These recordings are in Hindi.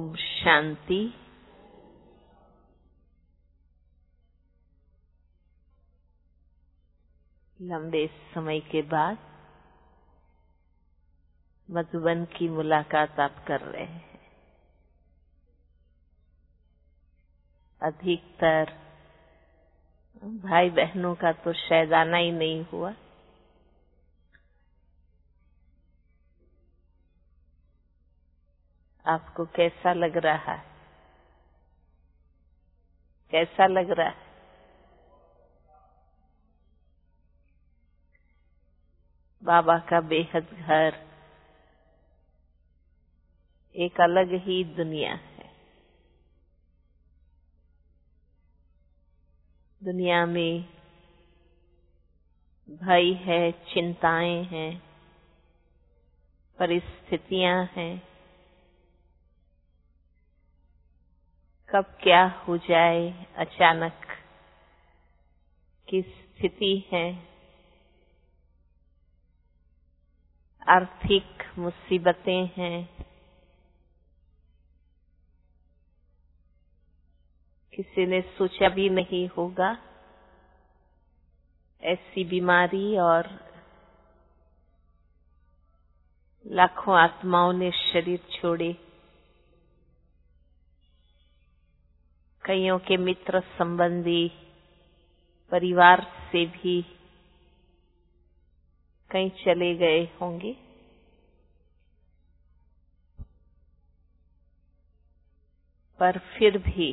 ओम शांति। लंबे समय के बाद मधुबन की मुलाकात आप कर रहे हैं। अधिकतर भाई बहनों का तो शायद आना ही नहीं हुआ। आपको कैसा लग रहा है? कैसा लग रहा है? बाबा का बेहद घर एक अलग ही दुनिया है। दुनिया में भय है, चिंताएं हैं, परिस्थितियां हैं। कब क्या हो जाए, अचानक की स्थिति है। आर्थिक मुसीबतें हैं। किसी ने सोचा भी नहीं होगा ऐसी बीमारी, और लाखों आत्माओं ने शरीर छोड़े। कईयों के मित्र संबंधी परिवार से भी कहीं चले गए होंगे। पर फिर भी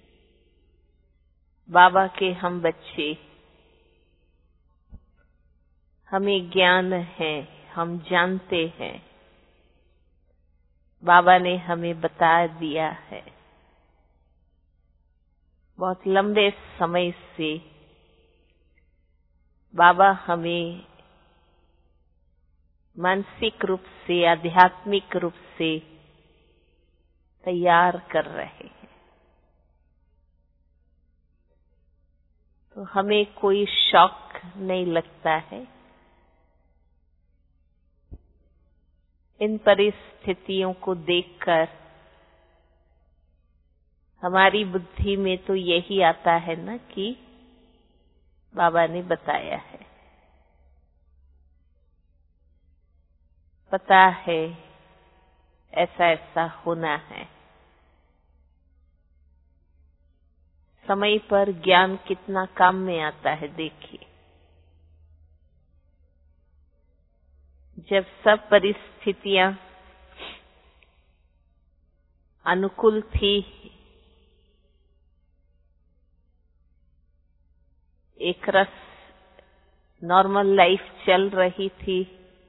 बाबा के हम बच्चे, हमें ज्ञान है, हम जानते हैं। बाबा ने हमें बता दिया है। बहुत लंबे समय से बाबा हमें मानसिक रूप से, आध्यात्मिक रूप से तैयार कर रहे हैं। तो हमें कोई शौक नहीं लगता है। इन परिस्थितियों को देखकर हमारी बुद्धि में तो यही आता है ना कि बाबा ने बताया है, पता है ऐसा ऐसा होना है। समय पर ज्ञान कितना काम में आता है। देखिए, जब सब परिस्थितियां अनुकूल थी, एक रस नॉर्मल लाइफ चल रही थी,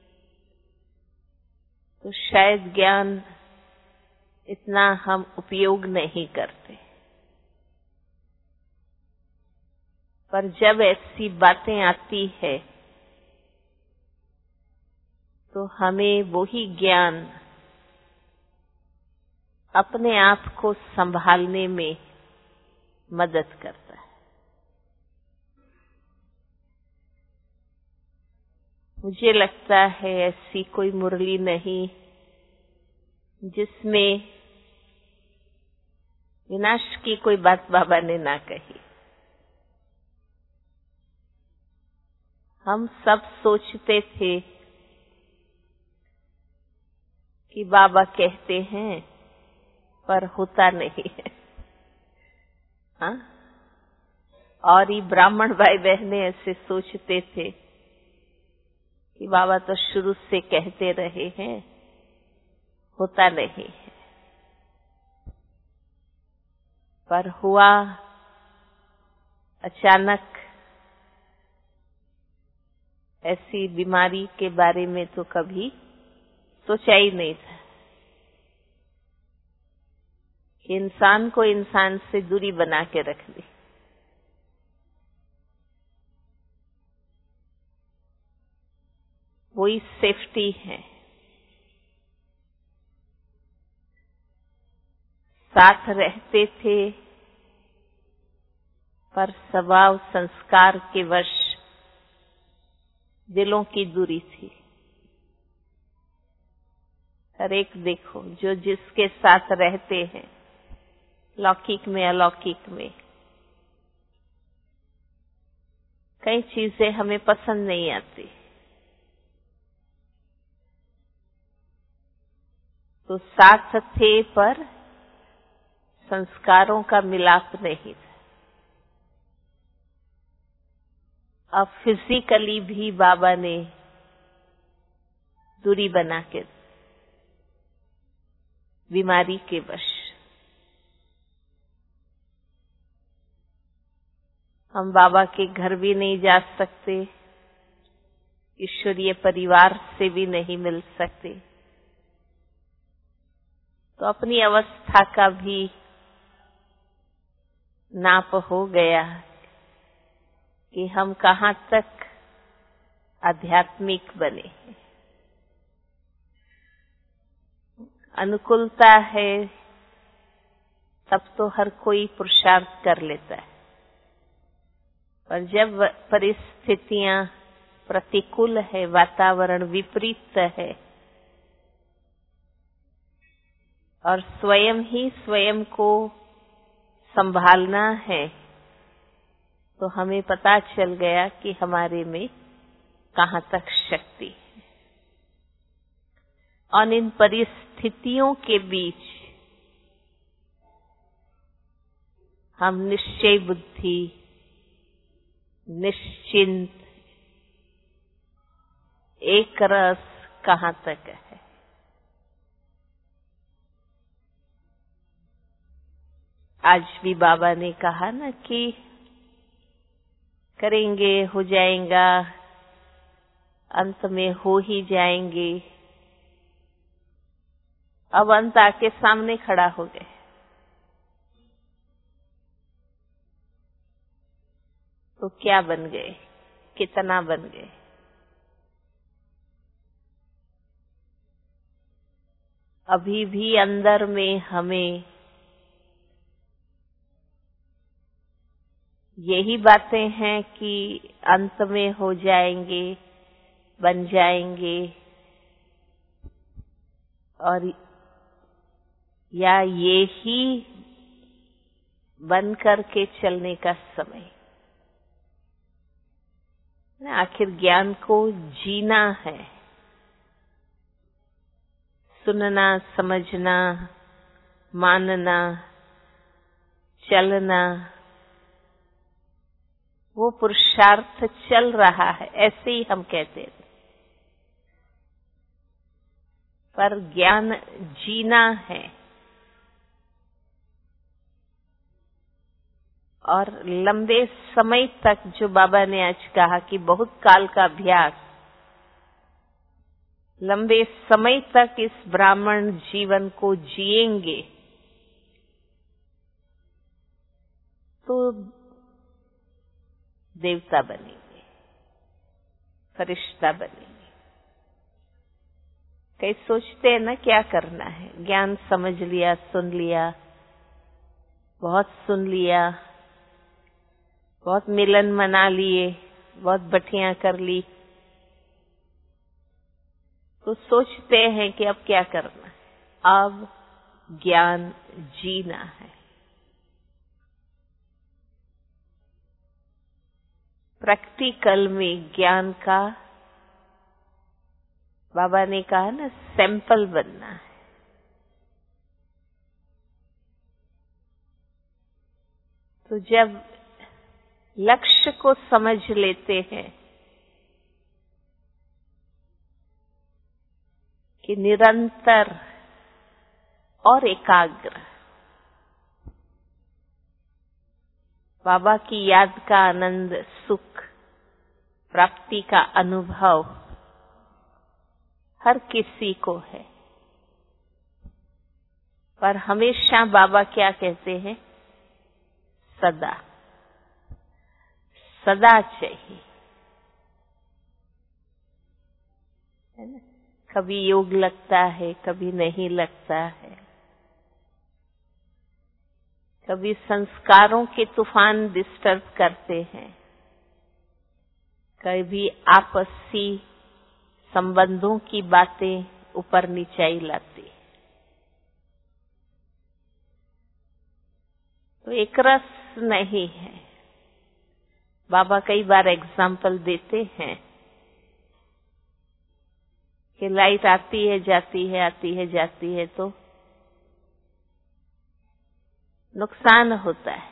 तो शायद ज्ञान इतना हम उपयोग नहीं करते। पर जब ऐसी बातें आती है तो हमें वही ज्ञान अपने आप को संभालने में मदद करता है। मुझे लगता है ऐसी कोई मुरली नहीं जिसमें विनाश की कोई बात बाबा ने ना कही। हम सब सोचते थे कि बाबा कहते हैं पर होता नहीं है। हाँ? और ये ब्राह्मण भाई बहने ऐसे सोचते थे कि बाबा तो शुरू से कहते रहे हैं, होता नहीं है। पर हुआ अचानक। ऐसी बीमारी के बारे में तो कभी सोचा ही नहीं था कि इंसान को इंसान से दूरी बना के रख दी। वही सेफ्टी है। साथ रहते थे, पर स्वभाव संस्कार के वश दिलों की दूरी थी। हर एक देखो जो जिसके साथ रहते हैं, लौकिक में अलौकिक में, कई चीजें हमें पसंद नहीं आती, तो साथ थे पर संस्कारों का मिलाप नहीं था। अब फिजिकली भी बाबा ने दूरी बना के, बीमारी के वश हम बाबा के घर भी नहीं जा सकते, ईश्वरीय परिवार से भी नहीं मिल सकते, तो अपनी अवस्था का भी नाप हो गया कि हम कहाँ तक आध्यात्मिक बने। अनुकूलता है तब तो हर कोई पुरुषार्थ कर लेता है, पर जब परिस्थितियां प्रतिकूल है, वातावरण विपरीत है और स्वयं ही स्वयं को संभालना है, तो हमें पता चल गया कि हमारे में कहाँ तक शक्ति है। और इन परिस्थितियों के बीच हम निश्चय बुद्धि, निश्चिंत, एक रस कहाँ तक है। आज भी बाबा ने कहा ना कि करेंगे, हो जाएगा, अंत में हो ही जाएंगे। अब अंत आके सामने खड़ा हो गए, तो क्या बन गए, कितना बन गए। अभी भी अंदर में हमें यही बातें हैं कि अंत में हो जाएंगे, बन जाएंगे, और या ये ही बन करके चलने का समय। आखिर ज्ञान को जीना है, सुनना, समझना, मानना, चलना, वो पुरुषार्थ चल रहा है, ऐसे ही हम कहते हैं। पर ज्ञान जीना है, और लंबे समय तक, जो बाबा ने आज कहा कि बहुत काल का अभ्यास, लंबे समय तक इस ब्राह्मण जीवन को जिएंगे तो देवता बनेंगे, फरिश्ता बनेंगे। कई सोचते हैं ना क्या करना है, ज्ञान समझ लिया, सुन लिया, बहुत सुन लिया, बहुत मिलन मना लिए, बहुत बटियां कर ली, तो सोचते हैं कि अब क्या करना है। अब ज्ञान जीना है। प्रैक्टिकल में ज्ञान का, बाबा ने कहा ना, सैंपल बनना है। तो जब लक्ष्य को समझ लेते हैं कि निरंतर और एकाग्र बाबा की याद का आनंद, सुख, प्राप्ति का अनुभव हर किसी को है, पर हमेशा बाबा क्या कहते हैं, सदा सदा चाहिए, है ना। कभी योग लगता है, कभी नहीं लगता है, कभी संस्कारों के तूफान डिस्टर्ब करते हैं, कभी आपसी संबंधों की बातें ऊपर नीचाई लाती है। तो एक रस नहीं है। बाबा कई बार एग्जाम्पल देते हैं कि लाइट आती है जाती है, आती है जाती है, तो नुकसान होता है।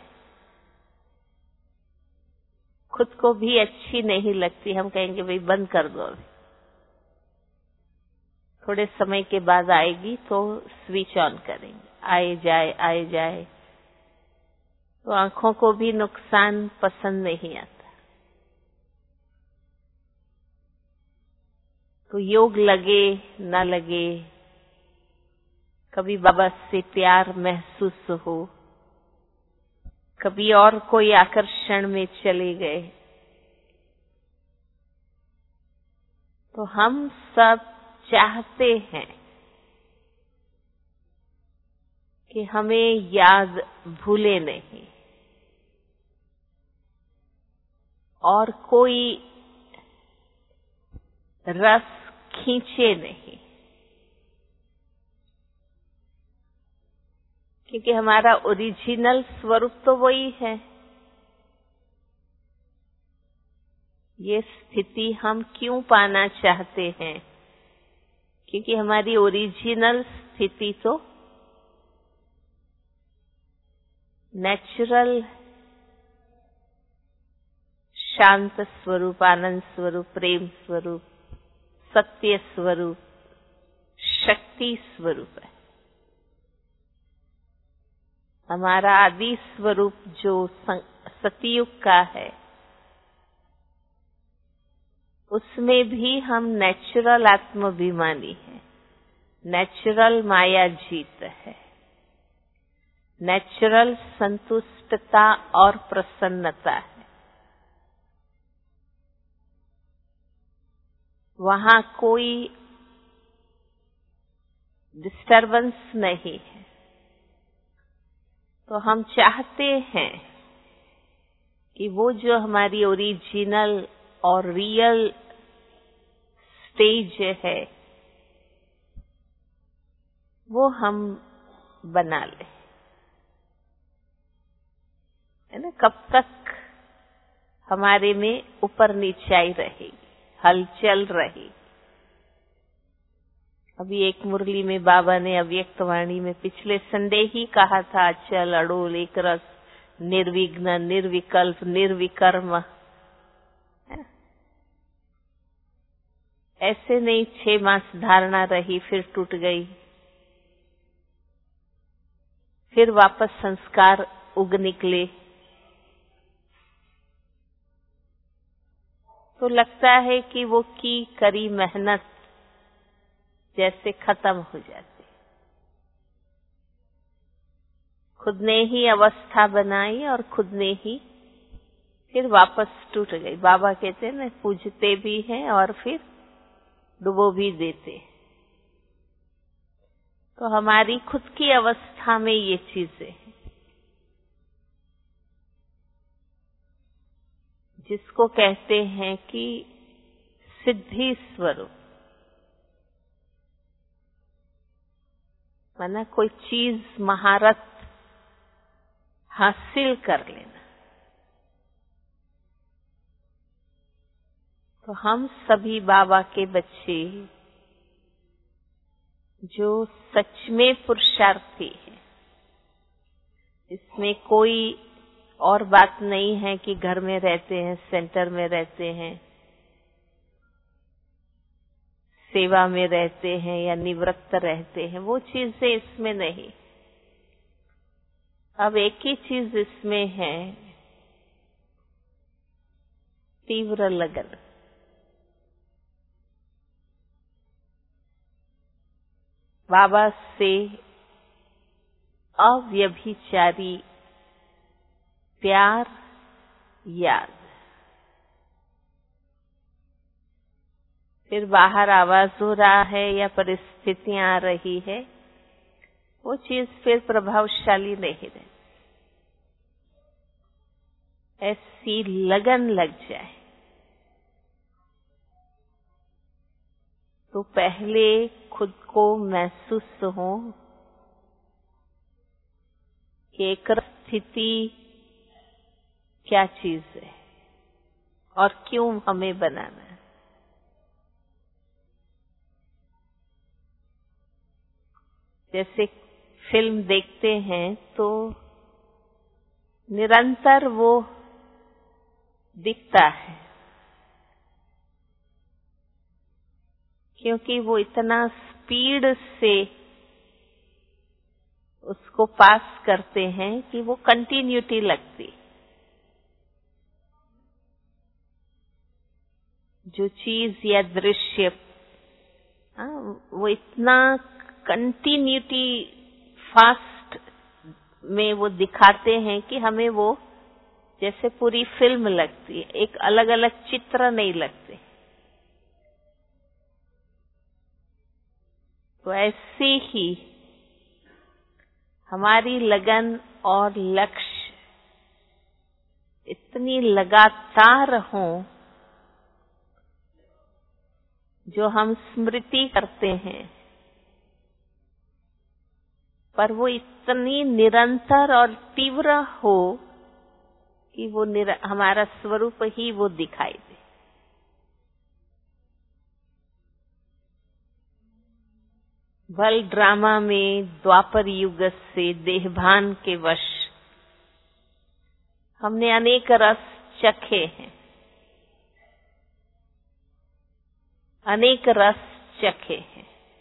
खुद को भी अच्छी नहीं लगती। हम कहेंगे भाई बंद कर दो, अभी थोड़े समय के बाद आएगी तो स्विच ऑन करेंगे। आए जाए आए जाए, तो आंखों को भी नुकसान पसंद नहीं आता। तो योग लगे ना लगे, कभी बाबा से प्यार महसूस हो, कभी और कोई आकर्षण में चले गए, तो हम सब चाहते हैं कि हमें याद भूले नहीं और कोई रस खींचे नहीं, क्योंकि हमारा ओरिजिनल स्वरूप तो वही है। ये स्थिति हम क्यों पाना चाहते हैं? क्योंकि हमारी ओरिजिनल स्थिति तो नेचुरल शांत स्वरूप, आनंद स्वरूप, प्रेम स्वरूप, सत्य स्वरूप, शक्ति स्वरूप है। हमारा आदि स्वरूप जो सतयुग का है, उसमें भी हम नेचुरल आत्माभिमानी है, नेचुरल माया जीत है, नेचुरल संतुष्टता और प्रसन्नता है। वहां कोई डिस्टरबेंस नहीं है। तो हम चाहते हैं कि वो जो हमारी ओरिजिनल और रियल स्टेज है, वो हम बना लें, है ना। कब तक हमारे में ऊपर नीचाई रहेगी, हलचल रहेगी। अभी एक मुरली में बाबा ने अव्यक्त वाणी में पिछले संडे ही कहा था, अचल अड़ोल एक रस, निर्विघ्न निर्विकल्प निर्विकर्म। ऐसे नहीं 6 मास धारणा रही, फिर टूट गई, फिर वापस संस्कार उग निकले, तो लगता है कि वो की करी मेहनत जैसे खत्म हो जाती। खुद ने ही अवस्था बनाई और खुद ने ही फिर वापस टूट गई। बाबा कहते हैं ना, पूजते भी हैं और फिर डुबो भी देते। तो हमारी खुद की अवस्था में ये चीजें हैं, जिसको कहते हैं कि सिद्धि स्वरूप, माना कोई चीज महारत हासिल कर लेना। तो हम सभी बाबा के बच्चे जो सच में पुरुषार्थी हैं, इसमें कोई और बात नहीं है कि घर में रहते हैं, सेंटर में रहते हैं, सेवा में रहते हैं या निवृत्त रहते हैं, वो चीजें इसमें नहीं। अब एक ही चीज इसमें है, तीव्र लगन। बाबा से अव्यभिचारी प्यार, याद। फिर बाहर आवाज हो रहा है या परिस्थितियां आ रही है, वो चीज फिर प्रभावशाली नहीं रहती। ऐसी लगन लग जाए, तो पहले खुद को महसूस हो कि एक स्थिति क्या चीज है और क्यों हमें बनाना है। जैसे फिल्म देखते हैं तो निरंतर वो दिखता है, क्योंकि वो इतना स्पीड से उसको पास करते हैं कि वो कंटिन्यूटी लगती। जो चीज या दृश्य वो इतना कंटिन्यूटी फास्ट में वो दिखाते हैं कि हमें वो जैसे पूरी फिल्म लगती है, एक अलग अलग चित्र नहीं लगते। तो ऐसे ही हमारी लगन और लक्ष्य इतनी लगातार हों, जो हम स्मृति करते हैं, पर वो इतनी निरंतर और तीव्र हो कि वो हमारा स्वरूप ही वो दिखाई दे। भल ड्रामा में द्वापर युग से देहभान के वश हमने अनेक रस चखे हैं, अनेक रस चखे हैं,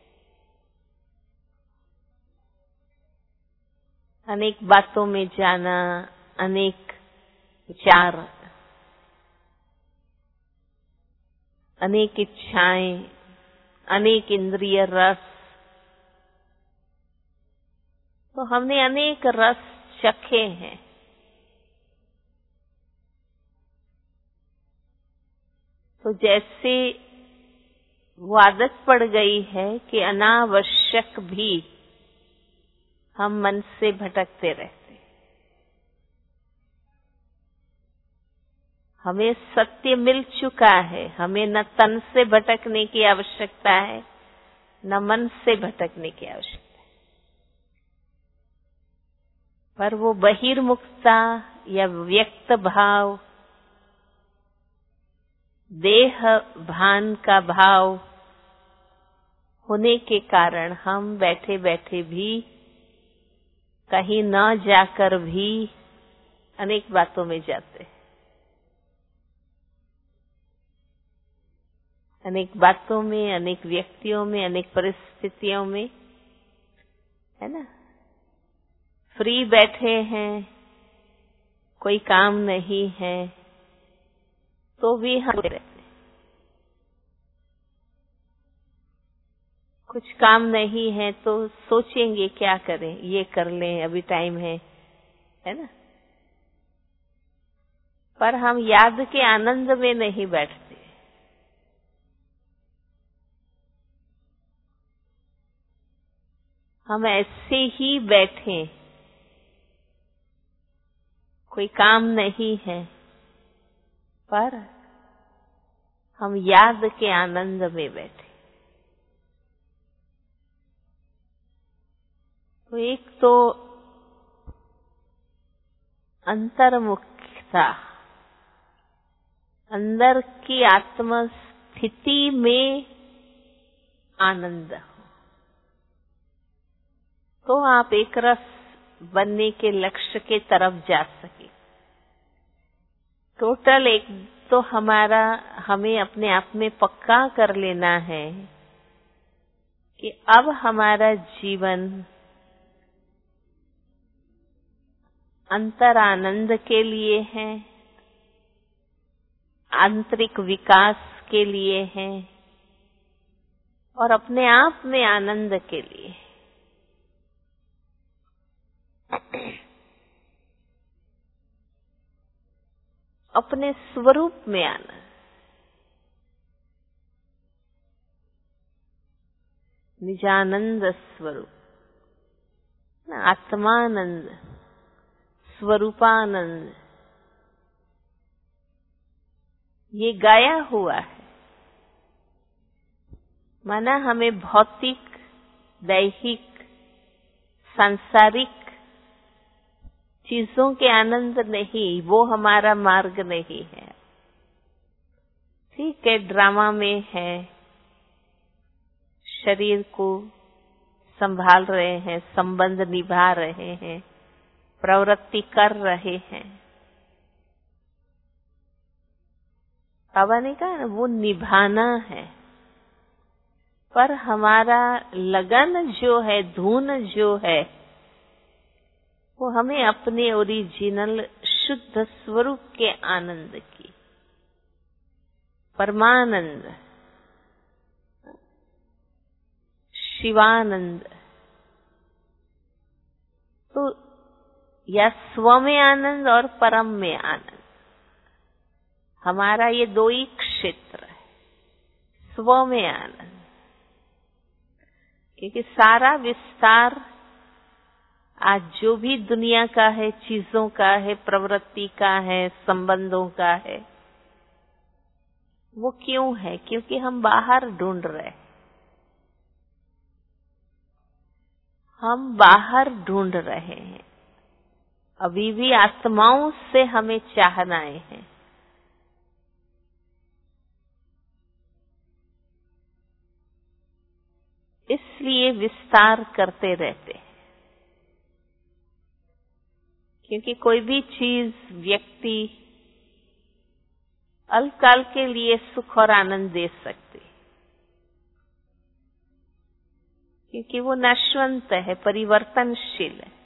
अनेक बातों में जाना, अनेक विचार, अनेक इच्छाएं, अनेक इंद्रिय रस। तो हमने अनेक रस चखे हैं। तो जैसे वो आदत पड़ गई है कि अनावश्यक भी हम मन से भटकते रहते। हमें सत्य मिल चुका है, हमें न तन से भटकने की आवश्यकता है, न मन से भटकने की आवश्यकता है। पर वो बहिर्मुखता या व्यक्त भाव, देह भान का भाव होने के कारण हम बैठे बैठे भी, कहीं न जाकर भी अनेक बातों में जाते हैं। अनेक बातों में, अनेक व्यक्तियों में, अनेक परिस्थितियों में, है ना। फ्री बैठे हैं, कोई काम नहीं है, तो भी हम रहते। कुछ काम नहीं है तो सोचेंगे क्या करें, ये कर लें, अभी टाइम है ना। पर हम याद के आनंद में नहीं बैठते। हम ऐसे ही बैठे, कोई काम नहीं है, पर हम याद के आनंद में बैठे। तो एक तो अंतर्मुखता, अंदर की आत्म स्थिति में आनंद हो, तो आप एक रस बनने के लक्ष्य के तरफ जा सके। टोटल एक तो हमें अपने आप में पक्का कर लेना है कि अब हमारा जीवन अंतर आनंद के लिए है, आंतरिक विकास के लिए है और अपने आप में आनंद के लिए। अपने स्वरूप में आना, निजानंद स्वरूप, आत्मानंद, स्वरूपानंद, ये गाया हुआ है। माना हमें भौतिक, दैहिक, सांसारिक चीजों के आनंद नहीं, वो हमारा मार्ग नहीं है। ठीक है, ड्रामा में है, शरीर को संभाल रहे हैं, संबंध निभा रहे हैं, प्रवृत्ति कर रहे हैं। बाबा ने कहा ना, वो निभाना है, पर हमारा लगन जो है, धुन जो है, वो हमें अपने ओरिजिनल शुद्ध स्वरूप के आनंद की, परमानंद, शिवानंद, तो या स्व में आनंद और परम में आनंद, हमारा ये दो ही क्षेत्र है। स्व में आनंद, क्योंकि सारा विस्तार आज जो भी दुनिया का है, चीजों का है, प्रवृत्ति का है, संबंधों का है, वो क्यों है? क्योंकि हम बाहर ढूंढ रहे हैं, हम बाहर ढूंढ रहे हैं। अभी भी आत्माओं से हमें चाहनाएं हैं। इसलिए विस्तार करते रहते हैं, क्योंकि कोई भी चीज, व्यक्ति अल्पकाल के लिए सुख और आनंद दे सकती, क्योंकि वो नश्वंत है, परिवर्तनशील है।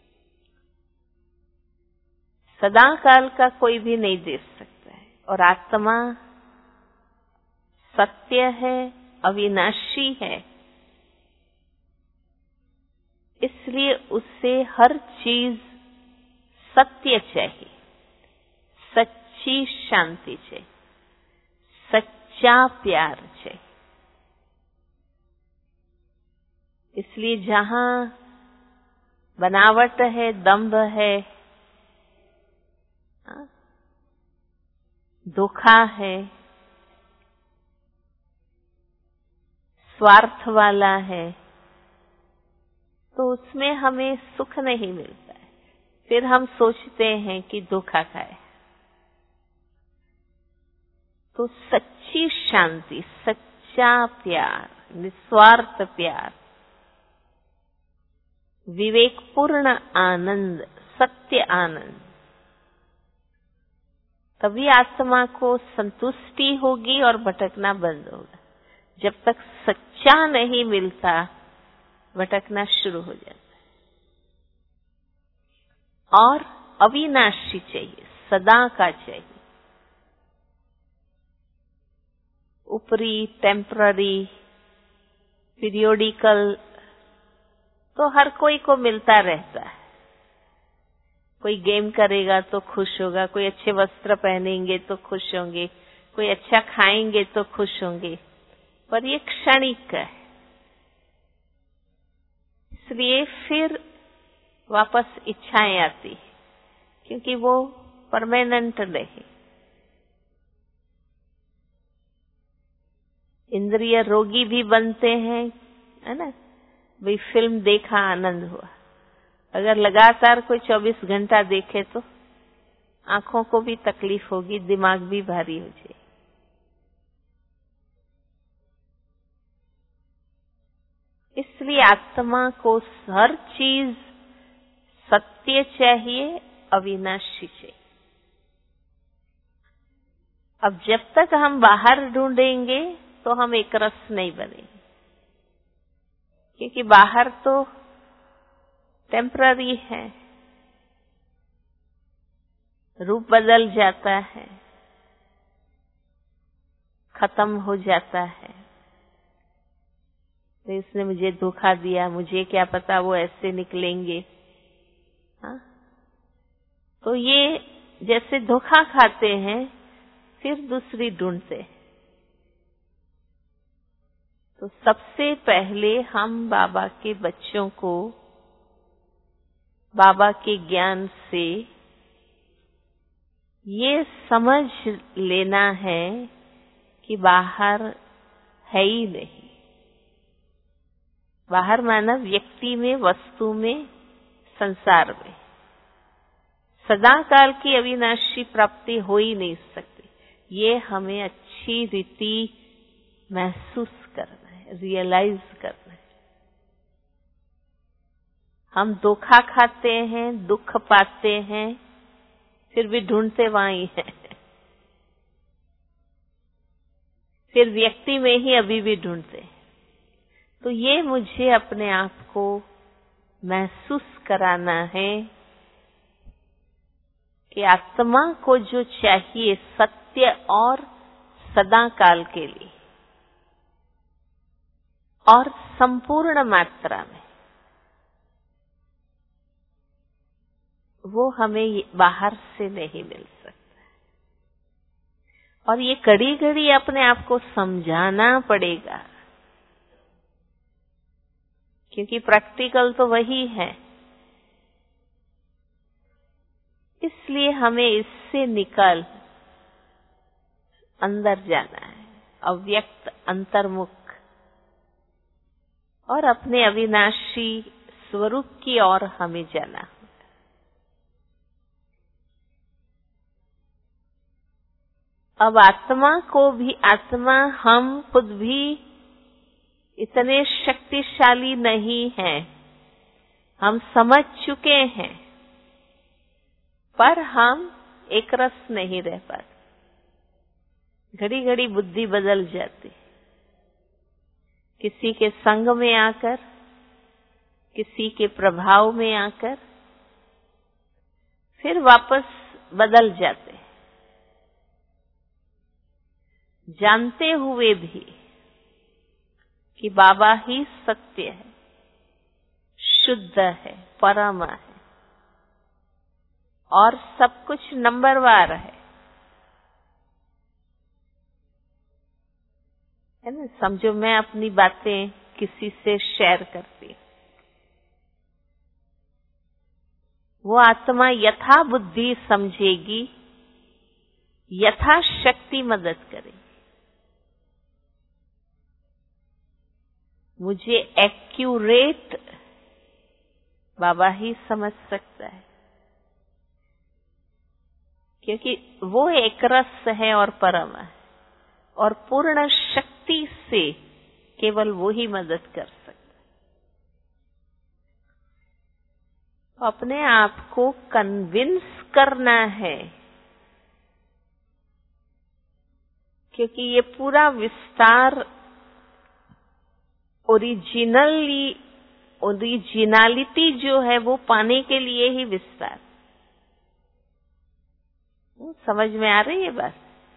सदा काल का कोई भी नहीं दे सकता है। और आत्मा सत्य है, अविनाशी है, इसलिए उससे हर चीज सत्य चाहिए, सच्ची शांति चाहिए, सच्चा प्यार चाहिए। इसलिए जहां बनावट है, दंभ है, धोखा है, स्वार्थ वाला है, तो उसमें हमें सुख नहीं मिलता है। फिर हम सोचते हैं कि धोखा खाए। तो सच्ची शांति, सच्चा प्यार, निस्वार्थ प्यार, विवेकपूर्ण आनंद, सत्य आनंद, तभी आत्मा को संतुष्टि होगी और भटकना बंद होगा। जब तक सच्चा नहीं मिलता, भटकना शुरू हो जाता है। और अविनाशी चाहिए, सदा का चाहिए। ऊपरी, टेम्पररी, पीरियोडिकल तो हर कोई को मिलता रहता है। कोई गेम करेगा तो खुश होगा, कोई अच्छे वस्त्र पहनेंगे तो खुश होंगे, कोई अच्छा खाएंगे तो खुश होंगे, पर ये क्षणिक है। इसलिए फिर वापस इच्छाएं आती, क्योंकि वो परमानेंट नहीं। इंद्रिय रोगी भी बनते हैं, है ना। भाई फिल्म देखा, आनंद हुआ, अगर लगातार कोई 24 घंटा देखे तो आंखों को भी तकलीफ होगी, दिमाग भी भारी हो जाए। इसलिए आत्मा को हर चीज सत्य चाहिए, अविनाशी चाहिए। अब जब तक हम बाहर ढूंढेंगे तो हम एक रस नहीं बनेंगे, क्योंकि बाहर तो टेम्पररी है, रूप बदल जाता है, खत्म हो जाता है। तो इसने मुझे धोखा दिया, मुझे क्या पता वो ऐसे निकलेंगे। हाँ? तो ये जैसे धोखा खाते हैं, फिर दूसरी ढूंढते हैं। तो सबसे पहले हम बाबा के बच्चों को बाबा के ज्ञान से ये समझ लेना है कि बाहर है ही नहीं, बाहर माना व्यक्ति में, वस्तु में, संसार में सदा काल की अविनाशी प्राप्ति हो ही नहीं सकती। ये हमें अच्छी रीति महसूस करना है, रियलाइज करना है। हम धोखा खाते हैं, दुख पाते हैं, फिर भी ढूंढते वहीं हैं। फिर व्यक्ति में ही अभी भी ढूंढते हैं। तो ये मुझे अपने आप को महसूस कराना है कि आत्मा को जो चाहिए सत्य और सदा काल के लिए और संपूर्ण मात्रा में, वो हमें बाहर से नहीं मिल सकता। और ये घड़ी घड़ी अपने आप को समझाना पड़ेगा, क्योंकि प्रैक्टिकल तो वही है। इसलिए हमें इससे निकल अंदर जाना है, अव्यक्त अंतर्मुख, और अपने अविनाशी स्वरूप की ओर हमें जाना। अब आत्मा को भी, आत्मा हम खुद भी इतने शक्तिशाली नहीं हैं, हम समझ चुके हैं, पर हम एक रस नहीं रह पाते। घड़ी घड़ी बुद्धि बदल जाती, किसी के संग में आकर, किसी के प्रभाव में आकर, फिर वापस बदल जाते, जानते हुए भी कि बाबा ही सत्य है, शुद्ध है, परम है और सब कुछ नंबरवार है ना। समझो मैं अपनी बातें किसी से शेयर करती, वो आत्मा यथा बुद्धि समझेगी, यथा शक्ति मदद करेगी। मुझे एक्यूरेट बाबा ही समझ सकता है, क्योंकि वो एक रस है और परम है, और पूर्ण शक्ति से केवल वो ही मदद कर सकता है। अपने आप को कन्विंस करना है, क्योंकि ये पूरा विस्तार ओरिजिनलिटी जो है वो पाने के लिए ही विस्तार। समझ में आ रही है बात?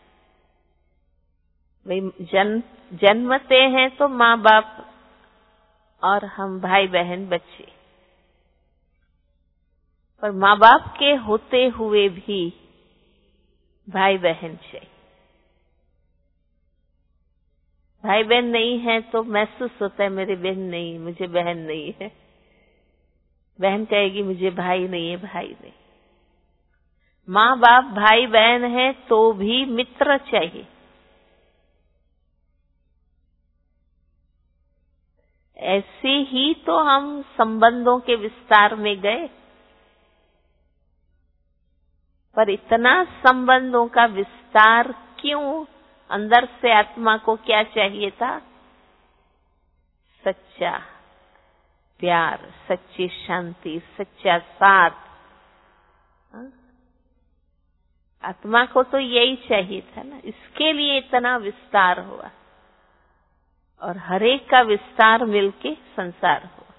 भाई जन्मते हैं तो माँ बाप और हम भाई बहन बच्चे, पर माँ बाप के होते हुए भी भाई बहन चाहिए। भाई बहन नहीं है तो महसूस होता है मेरी बहन नहीं, मुझे बहन नहीं है। बहन कहेगी मुझे भाई नहीं है, भाई नहीं। माँ बाप भाई बहन है तो भी मित्र चाहिए। ऐसे ही तो हम संबंधों के विस्तार में गए, पर इतना संबंधों का विस्तार क्यों? अंदर से आत्मा को क्या चाहिए था? सच्चा प्यार, सच्ची शांति, सच्चा साथ। आत्मा को तो यही चाहिए था ना, इसके लिए इतना विस्तार हुआ, और हरेक का विस्तार मिलके संसार हुआ,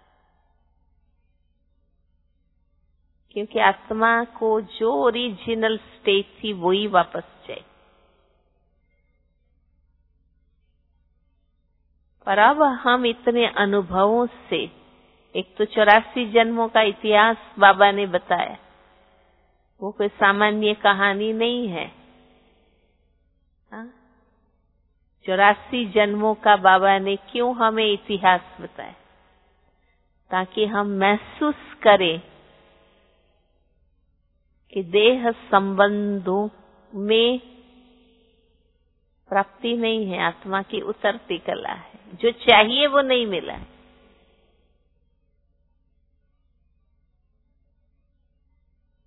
क्योंकि आत्मा को जो ओरिजिनल स्टेट थी वो ही वापस चाहिए। पर अब हम इतने अनुभवों से, एक तो 84 जन्मों का इतिहास बाबा ने बताया, वो कोई सामान्य कहानी नहीं है। 84 जन्मों का बाबा ने क्यों हमें इतिहास बताया? ताकि हम महसूस करें कि देह संबंधों में प्राप्ति नहीं है, आत्मा की उतरती कला है। जो चाहिए वो नहीं मिला,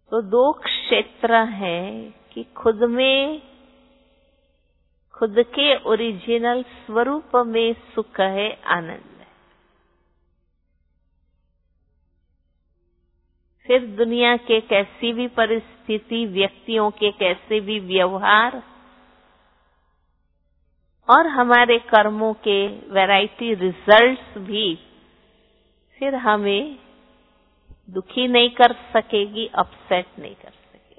तो दो क्षेत्र हैं कि खुद में, खुद के ओरिजिनल स्वरूप में सुख है, आनंद है। फिर दुनिया के कैसी भी परिस्थिति, व्यक्तियों के कैसे भी व्यवहार और हमारे कर्मों के वैरायटी रिजल्ट्स भी फिर हमें दुखी नहीं कर सकेगी, अपसेट नहीं कर सकेगी।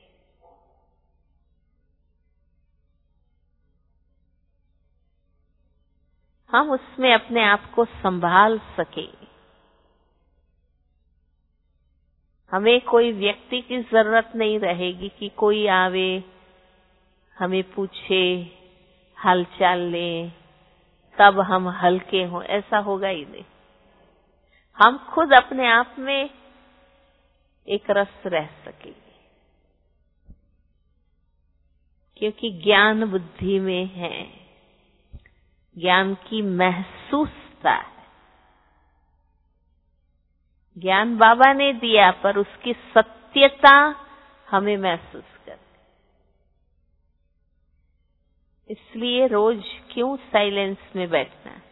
हम उसमें अपने आप को संभाल सकेंगे। हमें कोई व्यक्ति की जरूरत नहीं रहेगी कि कोई आवे, हमें पूछे, हालचाल ले, तब हम हल्के हों। ऐसा होगा ही नहीं। हम खुद अपने आप में एक रस रह सकेंगे, क्योंकि ज्ञान बुद्धि में है, ज्ञान की महसूसता है। ज्ञान बाबा ने दिया, पर उसकी सत्यता हमें महसूस कर। इसलिए रोज क्यों साइलेंस में बैठना है,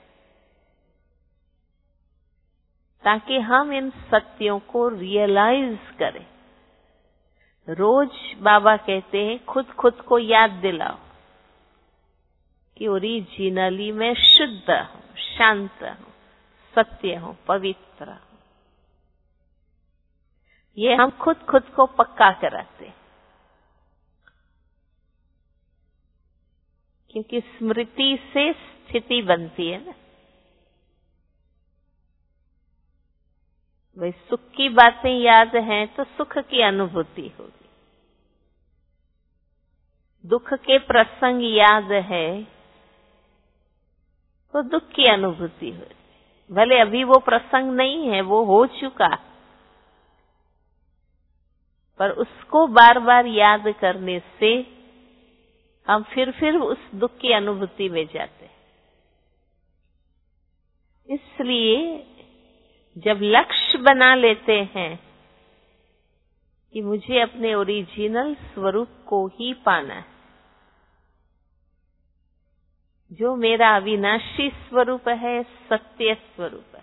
ताकि हम इन सत्यों को रियलाइज करें। रोज बाबा कहते हैं खुद खुद को याद दिलाओ कि ओरिजिनली मैं शुद्ध हूं, शांत हूं, सत्य हूं, पवित्र हूं। ये हम खुद खुद को पक्का कराते, क्योंकि स्मृति से स्थिति बनती है ना। भाई सुख की बातें याद हैं तो सुख की अनुभूति होगी, दुख के प्रसंग याद है तो दुख की अनुभूति होगी। भले अभी वो प्रसंग नहीं है, वो हो चुका, पर उसको बार बार याद करने से हम फिर उस दुख की अनुभूति में जाते हैं। इसलिए जब लक्ष्य बना लेते हैं कि मुझे अपने ओरिजिनल स्वरूप को ही पाना है, जो मेरा अविनाशी स्वरूप है, सत्य स्वरूप है,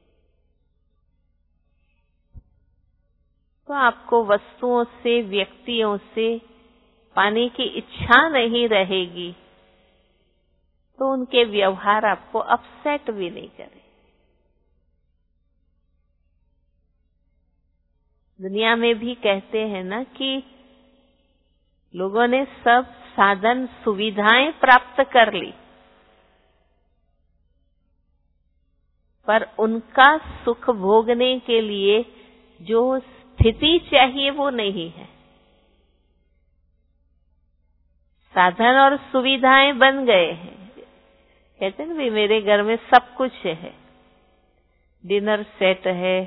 तो आपको वस्तुओं से, व्यक्तियों से पाने की इच्छा नहीं रहेगी, तो उनके व्यवहार आपको अपसेट भी नहीं करे। दुनिया में भी कहते हैं ना कि लोगों ने सब साधन सुविधाएं प्राप्त कर ली, पर उनका सुख भोगने के लिए जो स्थिति चाहिए वो नहीं है। साधन और सुविधाएं बन गए हैं। कहते हैं ना भाई मेरे घर में सब कुछ है, डिनर सेट है,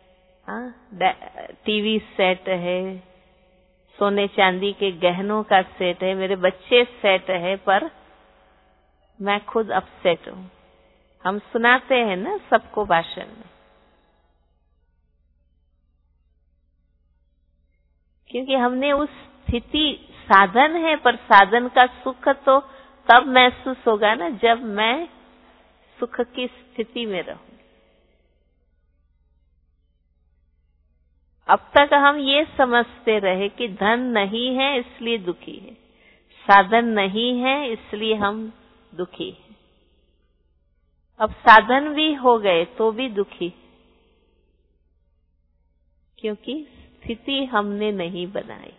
टीवी सेट है, सोने चांदी के गहनों का सेट है, मेरे बच्चे सेट है, पर मैं खुद अपसेट हूं। हम सुनाते हैं ना सबको भाषण में, क्योंकि हमने उस स्थिति, साधन है पर साधन का सुख तो तब महसूस होगा ना जब मैं सुख की स्थिति में रहूं। अब तक हम ये समझते रहे कि धन नहीं है इसलिए दुखी है, साधन नहीं है इसलिए हम दुखी हैं। अब साधन भी हो गए तो भी दुखी, क्योंकि स्थिति हमने नहीं बनाई।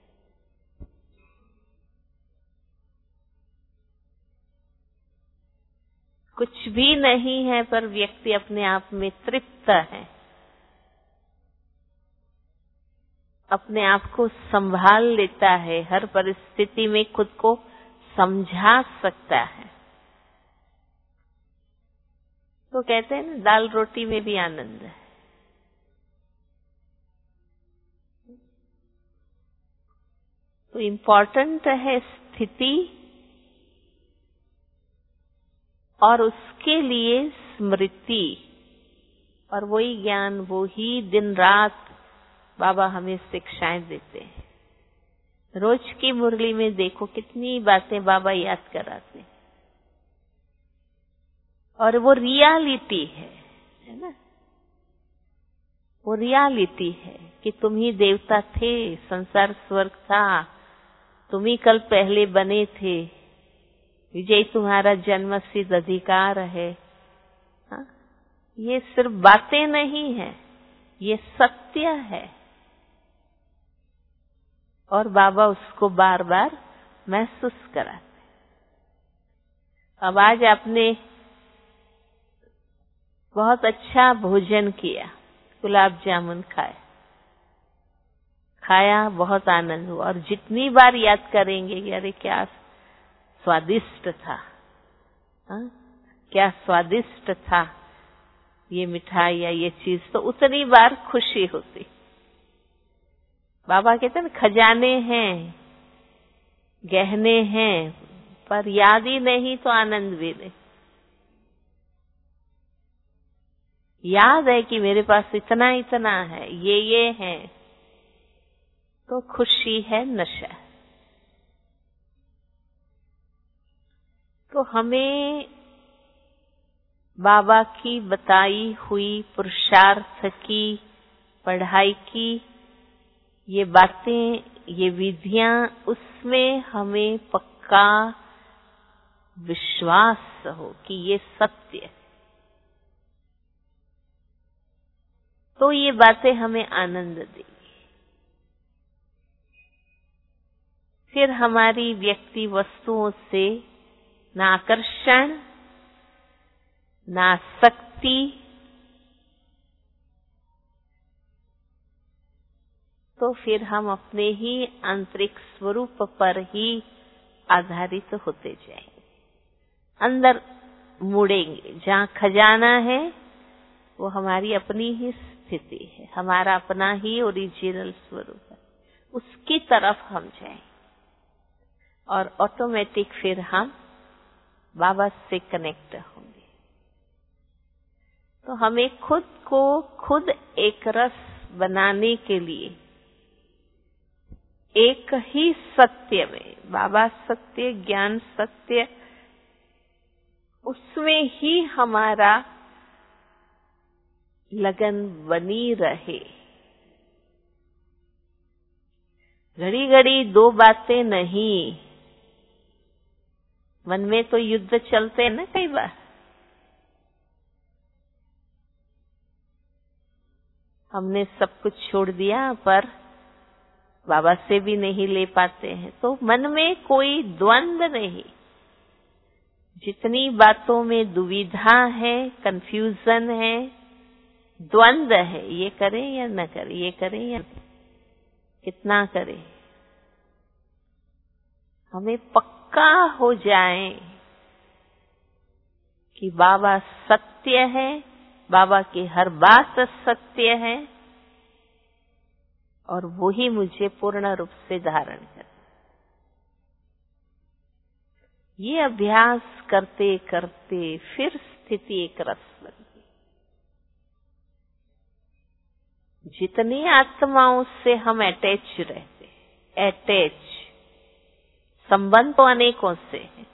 कुछ भी नहीं है पर व्यक्ति अपने आप में तृप्त है, अपने आप को संभाल लेता है, हर परिस्थिति में खुद को समझा सकता है। तो कहते हैं ना दाल रोटी में भी आनंद है। तो इम्पोर्टेंट है स्थिति, और उसके लिए स्मृति, और वही ज्ञान, वो ही दिन रात बाबा हमें शिक्षाएं देते हैं। रोज की मुरली में देखो कितनी बातें बाबा याद कराते हैं, और वो रियलिटी है ना, वो रियलिटी है कि तुम ही देवता थे, संसार स्वर्ग था, तुम ही कल पहले बने थे, विजय तुम्हारा जन्म सिद्ध अधिकार है। हाँ? ये सिर्फ बातें नहीं है, ये सत्य है, और बाबा उसको बार बार महसूस कराते। अब आज आपने बहुत अच्छा भोजन किया, गुलाब जामुन खाया, बहुत आनंद हुआ, और जितनी बार याद करेंगे कि अरे क्या स्वादिष्ट था, हाँ? क्या स्वादिष्ट था ये मिठाई या ये चीज, तो उतनी बार खुशी होती। बाबा कहते हैं खजाने हैं, गहने हैं, पर याद ही नहीं तो आनंद भी नहीं। याद है कि मेरे पास इतना इतना है, ये है, तो खुशी है, नशा। तो हमें बाबा की बताई हुई पुरुषार्थ की, पढ़ाई की ये बातें, ये विधियां, उसमें हमें पक्का विश्वास हो कि ये सत्य है, तो ये बातें हमें आनंद देगी। फिर हमारी व्यक्ति वस्तुओं से ना आकर्षण, ना आसक्ति, तो फिर हम अपने ही आंतरिक स्वरूप पर ही आधारित होते जाएंगे, अंदर मुड़ेंगे। जहाँ खजाना है वो हमारी अपनी ही स्थिति है, हमारा अपना ही ओरिजिनल स्वरूप है, उसकी तरफ हम जाएं, और ऑटोमेटिक फिर हम बाबा से कनेक्ट होंगे। तो हमें खुद को खुद एक रस बनाने के लिए एक ही सत्य में, बाबा सत्य, ज्ञान सत्य, उसमें ही हमारा लगन बनी रहे। घड़ी घड़ी दो बातें नहीं, मन में तो युद्ध चलते हैं ना कई बार। हमने सब कुछ छोड़ दिया पर बाबा से भी नहीं ले पाते हैं, तो मन में कोई द्वंद नहीं। जितनी बातों में दुविधा है, कंफ्यूजन है, द्वंद है, ये करें या न करें, ये करें या कितना करें, हमें पक्का हो जाए कि बाबा सत्य है, बाबा की हर बात सत्य है, और वो ही मुझे पूर्ण रूप से धारण करे। ये अभ्यास करते करते फिर स्थिति एक रस बनती। जितनी आत्माओं से हम अटैच रहते, संबंध तो अनेकों से है,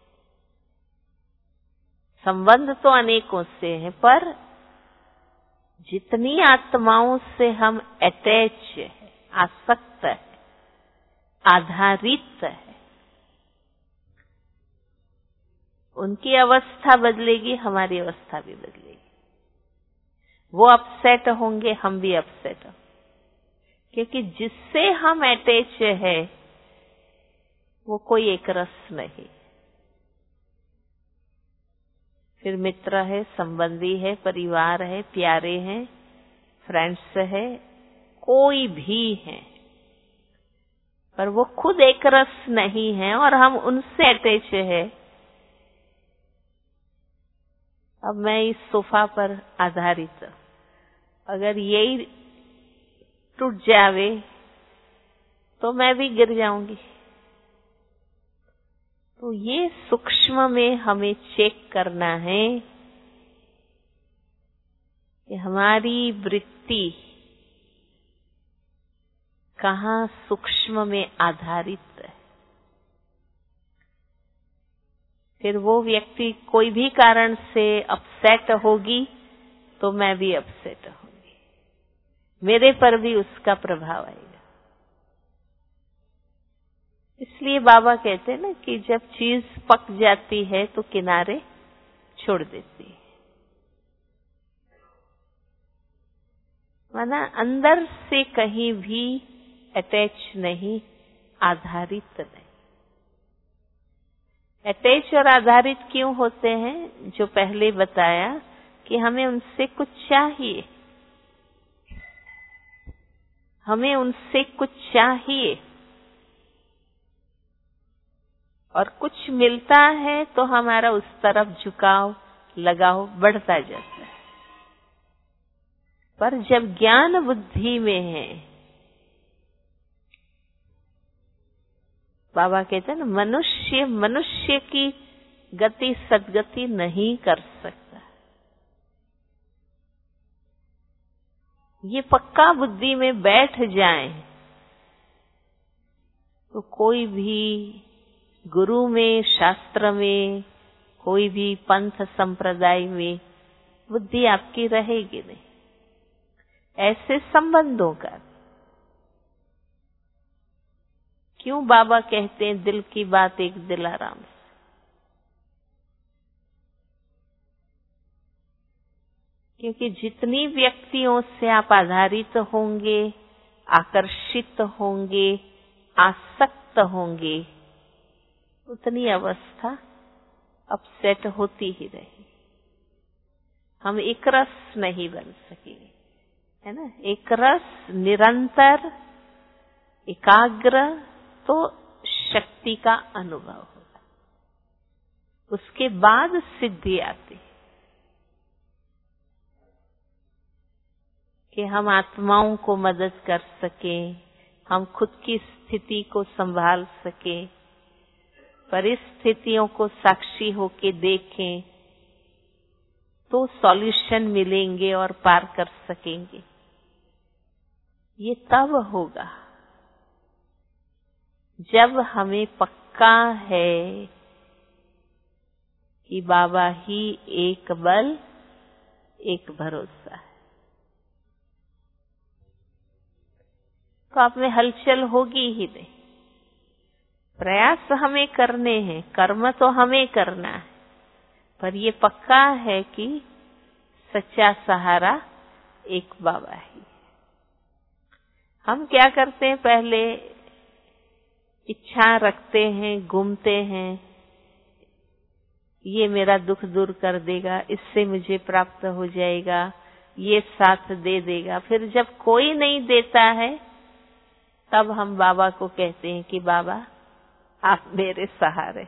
संबंध तो अनेकों से है, पर जितनी आत्माओं से हम अटैच है, आसक्त है, आधारित है, उनकी अवस्था बदलेगी, हमारी अवस्था भी बदलेगी। वो अपसेट होंगे, हम भी अपसेट होंगे, क्योंकि जिससे हम अटैच है वो कोई एक रस नहीं। फिर मित्र है, संबंधी है, परिवार है, प्यारे हैं, फ्रेंड्स है, कोई भी है, पर वो खुद एक रस नहीं है और हम उनसे अटैच है। अब मैं इस सोफा पर आधारित, अगर यही टूट जावे तो मैं भी गिर जाऊंगी। तो ये सूक्ष्म में हमें चेक करना है कि हमारी वृत्ति कहाँ सूक्ष्म में आधारित है। फिर वो व्यक्ति कोई भी कारण से अपसेट होगी तो मैं भी अपसेट होंगी, मेरे पर भी उसका प्रभाव आएगा। इसलिए बाबा कहते हैं ना कि जब चीज पक जाती है तो किनारे छोड़ देती है, माना अंदर से कहीं भी अटैच नहीं, आधारित नहीं। अटैच और आधारित क्यों होते हैं? जो पहले बताया कि हमें उनसे कुछ चाहिए, हमें उनसे कुछ चाहिए और कुछ मिलता है तो हमारा उस तरफ झुकाव, लगाव बढ़ता जाता है। पर जब ज्ञान बुद्धि में है, बाबा कहते हैं ना, मनुष्य मनुष्य की गति सद्गति नहीं कर सकता। ये पक्का बुद्धि में बैठ जाए तो कोई भी गुरु में, शास्त्र में, कोई भी पंथ संप्रदाय में बुद्धि आपकी रहेगी नहीं। ऐसे संबंधों का क्यों बाबा कहते हैं दिल की बात एक दिलाराम से? क्योंकि जितनी व्यक्तियों से आप आधारित होंगे, आकर्षित होंगे, आसक्त होंगे, उतनी अवस्था अपसेट होती ही रहेगी। हम एक रस नहीं बन सकेंगे, है ना। एक रस निरंतर एकाग्र तो शक्ति का अनुभव होगा, उसके बाद सिद्धि आती है कि हम आत्माओं को मदद कर सकें, हम खुद की स्थिति को संभाल सकें, परिस्थितियों को साक्षी होके देखें तो सॉल्यूशन मिलेंगे और पार कर सकेंगे। ये तब होगा जब हमें पक्का है कि बाबा ही एक बल, एक भरोसा है। तो आप में हलचल होगी ही नहीं। प्रयास हमें करने हैं, कर्म तो हमें करना है, पर ये पक्का है कि सच्चा सहारा एक बाबा ही। हम क्या करते हैं, पहले इच्छा रखते हैं, घूमते हैं, ये मेरा दुख दूर कर देगा, इससे मुझे प्राप्त हो जाएगा, ये साथ दे देगा। फिर जब कोई नहीं देता है तब हम बाबा को कहते हैं कि बाबा आप मेरे सहारे।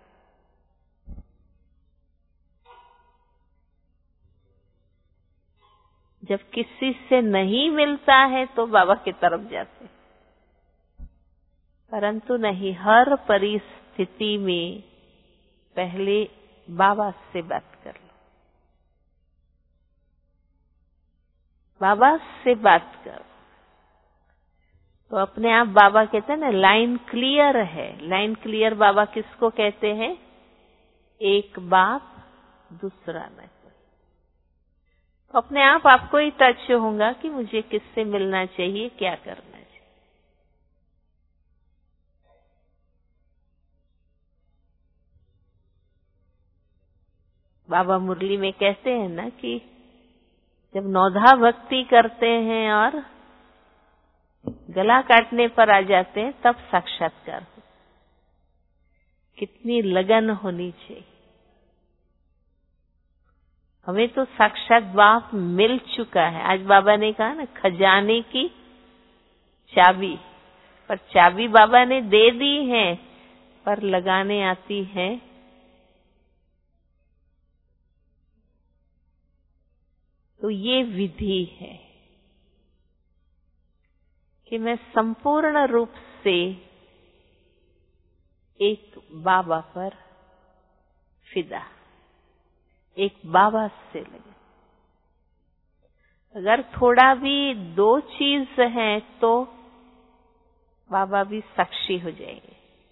जब किसी से नहीं मिलता है तो बाबा की तरफ जाते, परंतु नहीं, हर परिस्थिति में पहले बाबा से बात कर लो। बाबा से बात करो तो अपने आप बाबा कहते हैं ना, लाइन क्लियर है। लाइन क्लियर बाबा किसको कहते हैं? एक बाप दूसरा न कोई। तो अपने आप आपको ही टच होगा कि मुझे किससे मिलना चाहिए, क्या करना चाहिए। बाबा मुरली में कहते हैं ना कि जब नौधा भक्ति करते हैं और गला काटने पर आ जाते हैं तब साक्षात्कार हो। कितनी लगन होनी चाहिए। हमें तो साक्षात बाप मिल चुका है। आज बाबा ने कहा ना, खजाने की चाबी, पर चाबी बाबा ने दे दी है, पर लगाने आती है तो ये विधि है कि मैं संपूर्ण रूप से एक बाबा पर फिदा, एक बाबा से लगे। अगर थोड़ा भी दो चीज है तो बाबा भी साक्षी हो जाएंगे।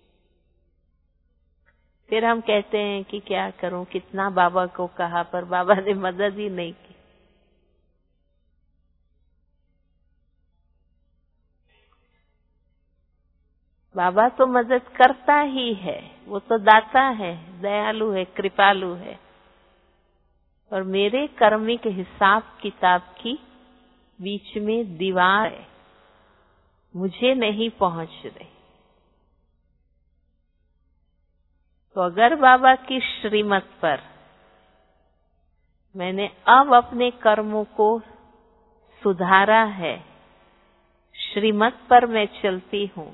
फिर हम कहते हैं कि क्या करूं, कितना बाबा को कहा पर बाबा ने मदद ही नहीं की। बाबा तो मदद करता ही है, वो तो दाता है, दयालु है, कृपालु है। और मेरे कर्मिक हिसाब किताब की बीच में दीवार है, मुझे नहीं पहुंच रही। तो अगर बाबा की श्रीमत पर मैंने अब अपने कर्मों को सुधारा है, श्रीमत पर मैं चलती हूं,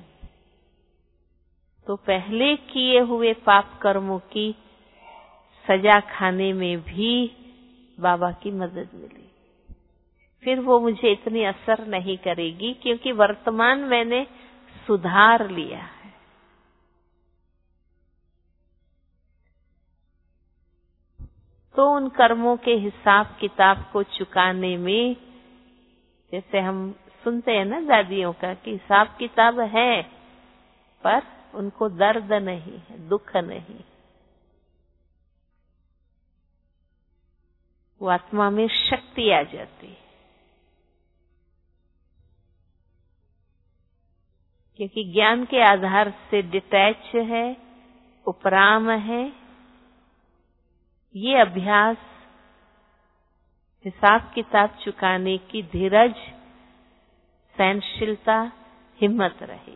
तो पहले किए हुए पाप कर्मों की सजा खाने में भी बाबा की मदद मिली। फिर वो मुझे इतनी असर नहीं करेगी, क्योंकि वर्तमान मैंने सुधार लिया है। तो उन कर्मों के हिसाब किताब को चुकाने में, जैसे हम सुनते हैं ना दादियों का, कि हिसाब किताब है पर उनको दर्द नहीं है, दुख नहीं। वो आत्मा में शक्ति आ जाती है, क्योंकि ज्ञान के आधार से डिटैच है, उपराम है। ये अभ्यास हिसाब किताब चुकाने की धीरज, सहनशीलता, हिम्मत रही।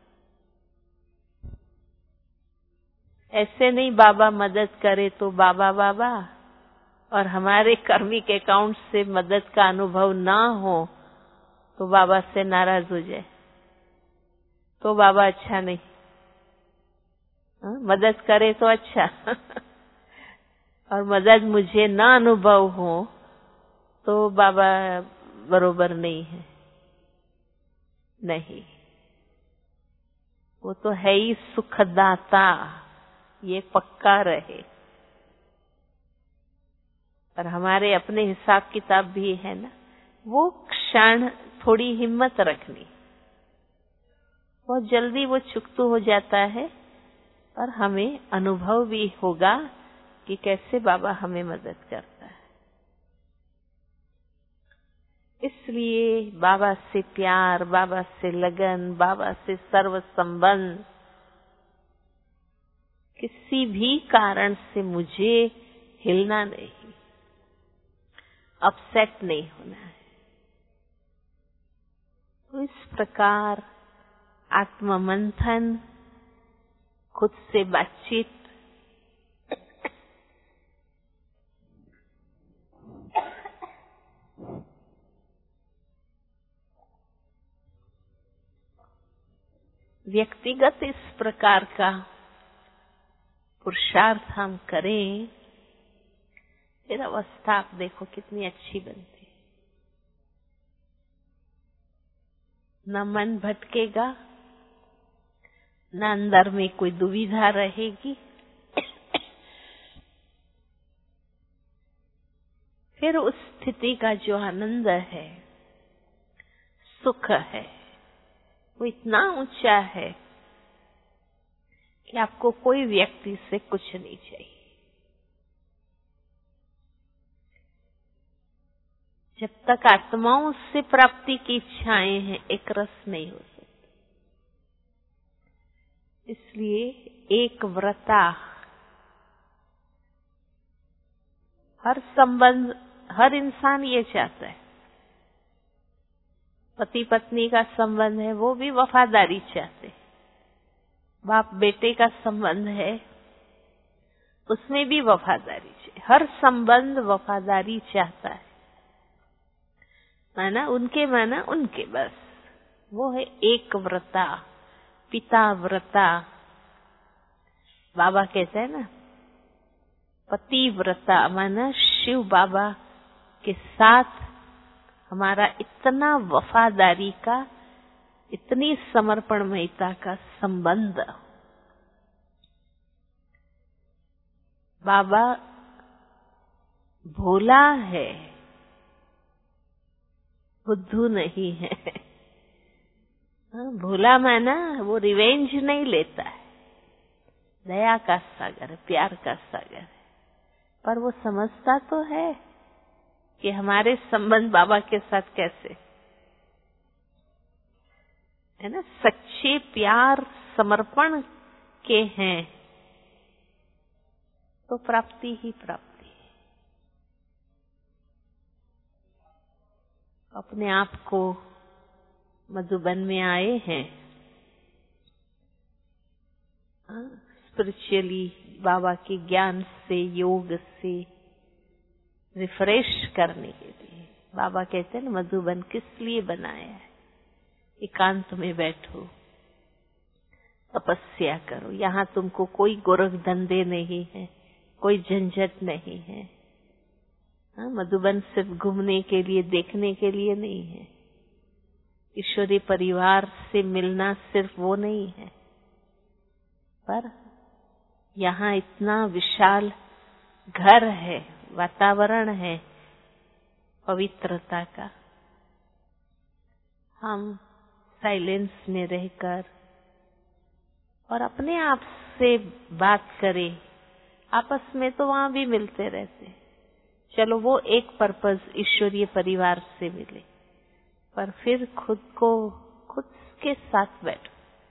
ऐसे नहीं बाबा मदद करे तो बाबा बाबा, और हमारे कर्मिक अकाउंट से मदद का अनुभव ना हो तो बाबा से नाराज हो जाए, तो बाबा अच्छा नहीं। मदद करे तो अच्छा और मदद मुझे ना अनुभव हो तो बाबा बरोबर नहीं है। नहीं, वो तो है ही सुखदाता, ये पक्का रहे। और हमारे अपने हिसाब किताब भी है ना, वो क्षण थोड़ी हिम्मत रखनी। बहुत जल्दी वो चुकतू हो जाता है, और हमें अनुभव भी होगा कि कैसे बाबा हमें मदद करता है। इसलिए बाबा से प्यार, बाबा से लगन, बाबा से सर्व संबंध, किसी भी कारण से मुझे हिलना नहीं, अपसेट नहीं होना है। तो इस प्रकार आत्ममंथन, खुद से बातचीत, व्यक्तिगत इस प्रकार का पुरुषार्थ हम करें, फिर अवस्था आप देखो कितनी अच्छी बनती है। न मन भटकेगा, न अंदर में कोई दुविधा रहेगी। फिर उस स्थिति का जो आनंद है, सुख है, वो इतना ऊंचा है कि आपको कोई व्यक्ति से कुछ नहीं चाहिए। जब तक आत्माओं से प्राप्ति की इच्छाएं हैं, एक रस नहीं हो सकता। इसलिए एक व्रता, हर संबंध, हर इंसान ये चाहता है। पति पत्नी का संबंध है, वो भी वफादारी चाहते हैं। बाप बेटे का संबंध है, उसमें भी वफादारी चाहिए। हर संबंध वफादारी चाहता है, माना उनके, माना उनके, बस वो है एक व्रता, पिता व्रता। बाबा कहते हैं ना, पतिव्रता, माना शिव बाबा के साथ हमारा इतना वफादारी का, इतनी समर्पणमयता का संबंध। बाबा भोला है, बुद्धू नहीं है। हाँ, भोला माना वो रिवेंज नहीं लेता है, दया का सागर है, प्यार का सागर है, पर वो समझता तो है कि हमारे संबंध बाबा के साथ कैसे है ना, सच्चे प्यार समर्पण के हैं तो प्राप्ति ही प्राप्ति है। अपने आप को मधुबन में आए हैं स्पिरिचुअली बाबा के ज्ञान से, योग से रिफ्रेश करने के लिए। बाबा कहते हैं ना, मधुबन किस लिए बनाया है? एकांत में बैठो, तपस्या करो। यहाँ तुमको कोई गोरख धंधे नहीं है, कोई झंझट नहीं है। हाँ, मधुबन सिर्फ घूमने के लिए, देखने के लिए नहीं है। ईश्वरीय परिवार से मिलना सिर्फ वो नहीं है, पर यहाँ इतना विशाल घर है, वातावरण है पवित्रता का। हम साइलेंस में रहकर और अपने आप से बात करें। आपस में तो वहां भी मिलते रहते, चलो वो एक पर्पस ईश्वरीय परिवार से मिले, पर फिर खुद के साथ बैठो,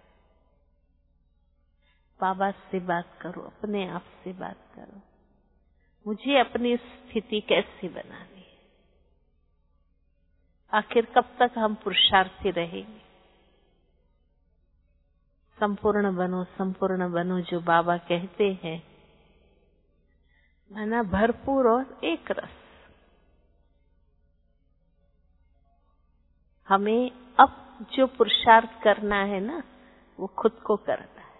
बाबा से बात करो, अपने आप से बात करो। मुझे अपनी स्थिति कैसे बनानी है? आखिर कब तक हम पुरुषार्थी रहेंगे? संपूर्ण बनो जो बाबा कहते हैं, माना भरपूर और एक रस। हमें अब जो पुरुषार्थ करना है ना, वो खुद को करना है।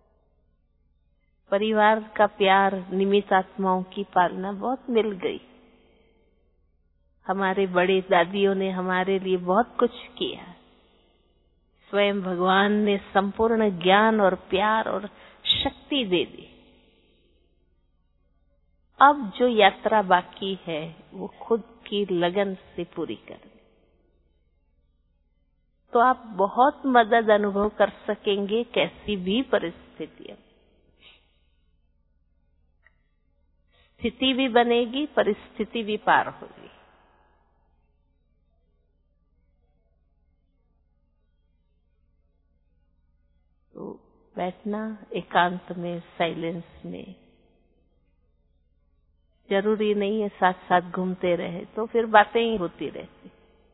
परिवार का प्यार, निमित्त आत्माओं की पालना बहुत मिल गई। हमारे बड़े दादियों ने हमारे लिए बहुत कुछ किया। स्वयं भगवान ने संपूर्ण ज्ञान और प्यार और शक्ति दे दी। अब जो यात्रा बाकी है वो खुद की लगन से पूरी करनी। तो आप बहुत मदद अनुभव कर सकेंगे कैसी भी परिस्थितियों। स्थिति भी बनेगी, परिस्थिति भी पार होगी। तो बैठना एकांत में, साइलेंस में। जरूरी नहीं है साथ साथ घूमते रहे, तो फिर बातें ही होती रहती।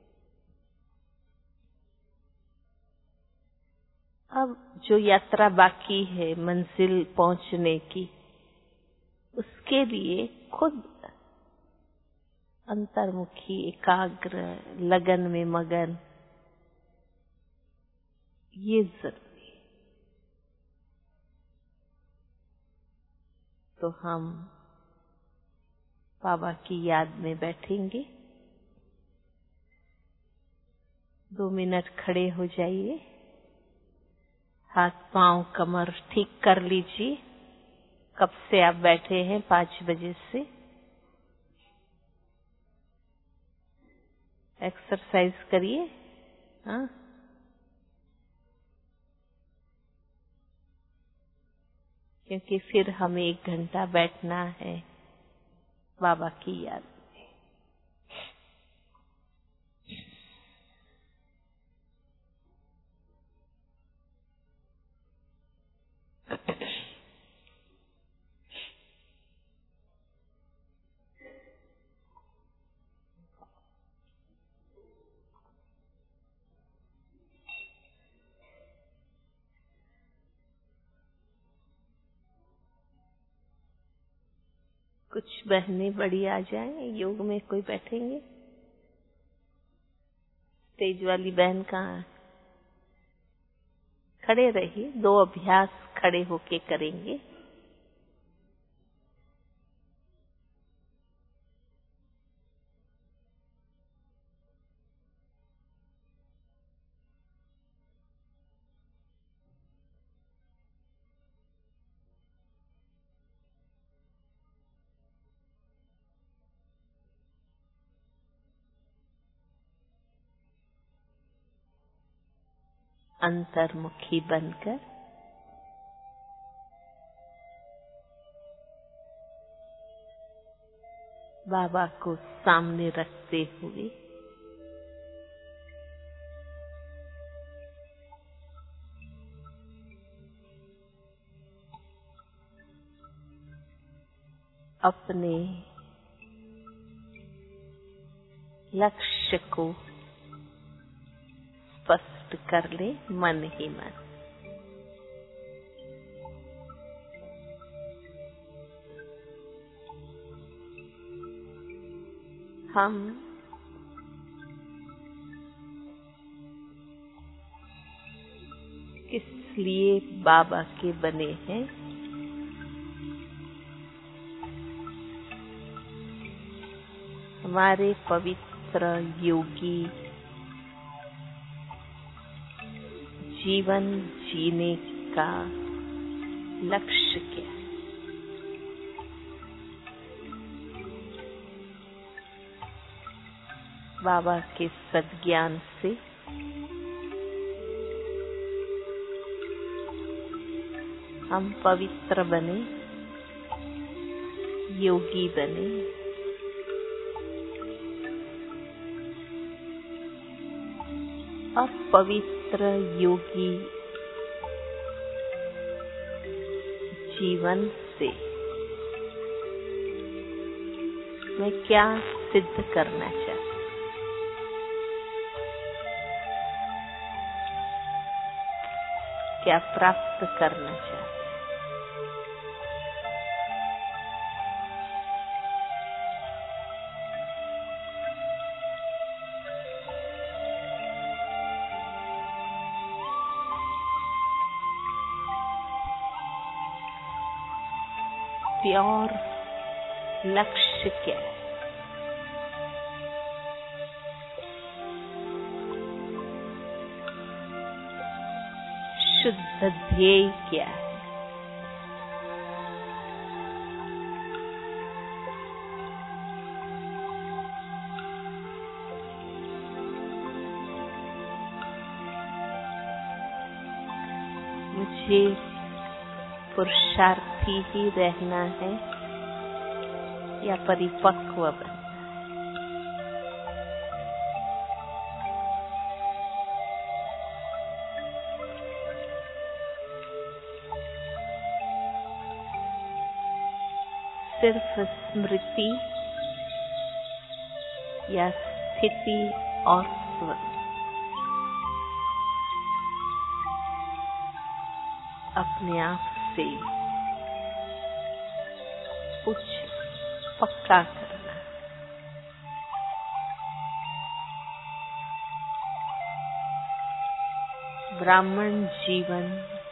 अब जो यात्रा बाकी है मंजिल पहुंचने की, उसके लिए खुद अंतर्मुखी, एकाग्र, लगन में मगन, ये जरूरी है। तो हम बाबा की याद में बैठेंगे। 2 मिनट खड़े हो जाइए, हाथ पांव कमर ठीक कर लीजिए। कब से आप बैठे हैं? 5 बजे से। एक्सरसाइज करिए। हाँ, क्योंकि फिर हमें 1 घंटा बैठना है बाबा की याद में। कुछ बहनें बड़ी आ जाएं, योग में कोई बैठेंगे? तेज वाली बहन कहाँ है? खड़े रहिए, 2 अभ्यास खड़े होके करेंगे। अंतर्मुखी बनकर बाबा को सामने रखते हुए अपने लक्ष्य को स्पष्ट कर ले मन ही मन। हम किस लिए बाबा के बने हैं, हमारे पवित्र योगी जीवन जीने का लक्ष्य क्या है? बाबा के सद्ज्ञान से हम पवित्र बने, योगी बने, अपवित्र योगी जीवन से मैं क्या सिद्ध करना चाहती, क्या प्राप्त करना चाहती? प्योर लक्ष्य क्या है? शुद्ध ध्येय क्या है? मुझे पुरुषार्थी ही रहना है या परिपक्व बनना? सिर्फ स्मृति या स्थिति और स्वर अपने आप से कुछ पक्का करना। ब्राह्मण जीवन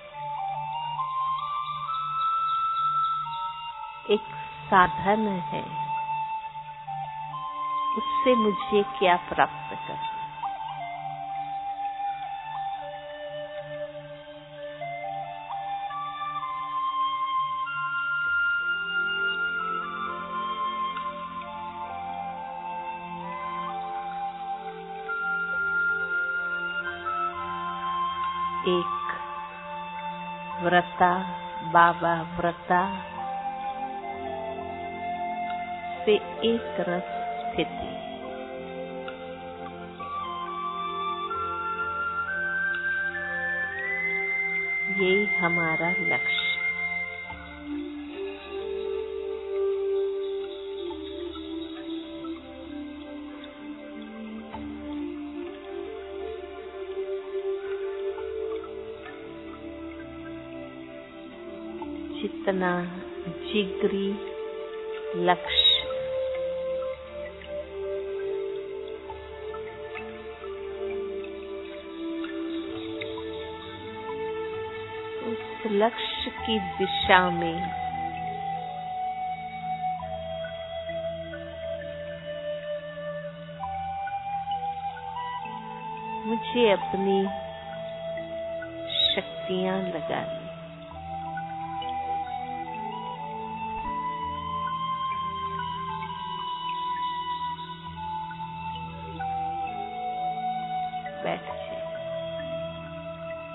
एक साधन है, उससे मुझे क्या प्राप्त करना? एक व्रता बाबा व्रता से एक रस स्थिति, यही हमारा लक्ष्य। जितना जिगरी लक्ष्य उस लक्ष्य की दिशा में मुझे अपनी शक्तियां लगानी। बैठ जाए।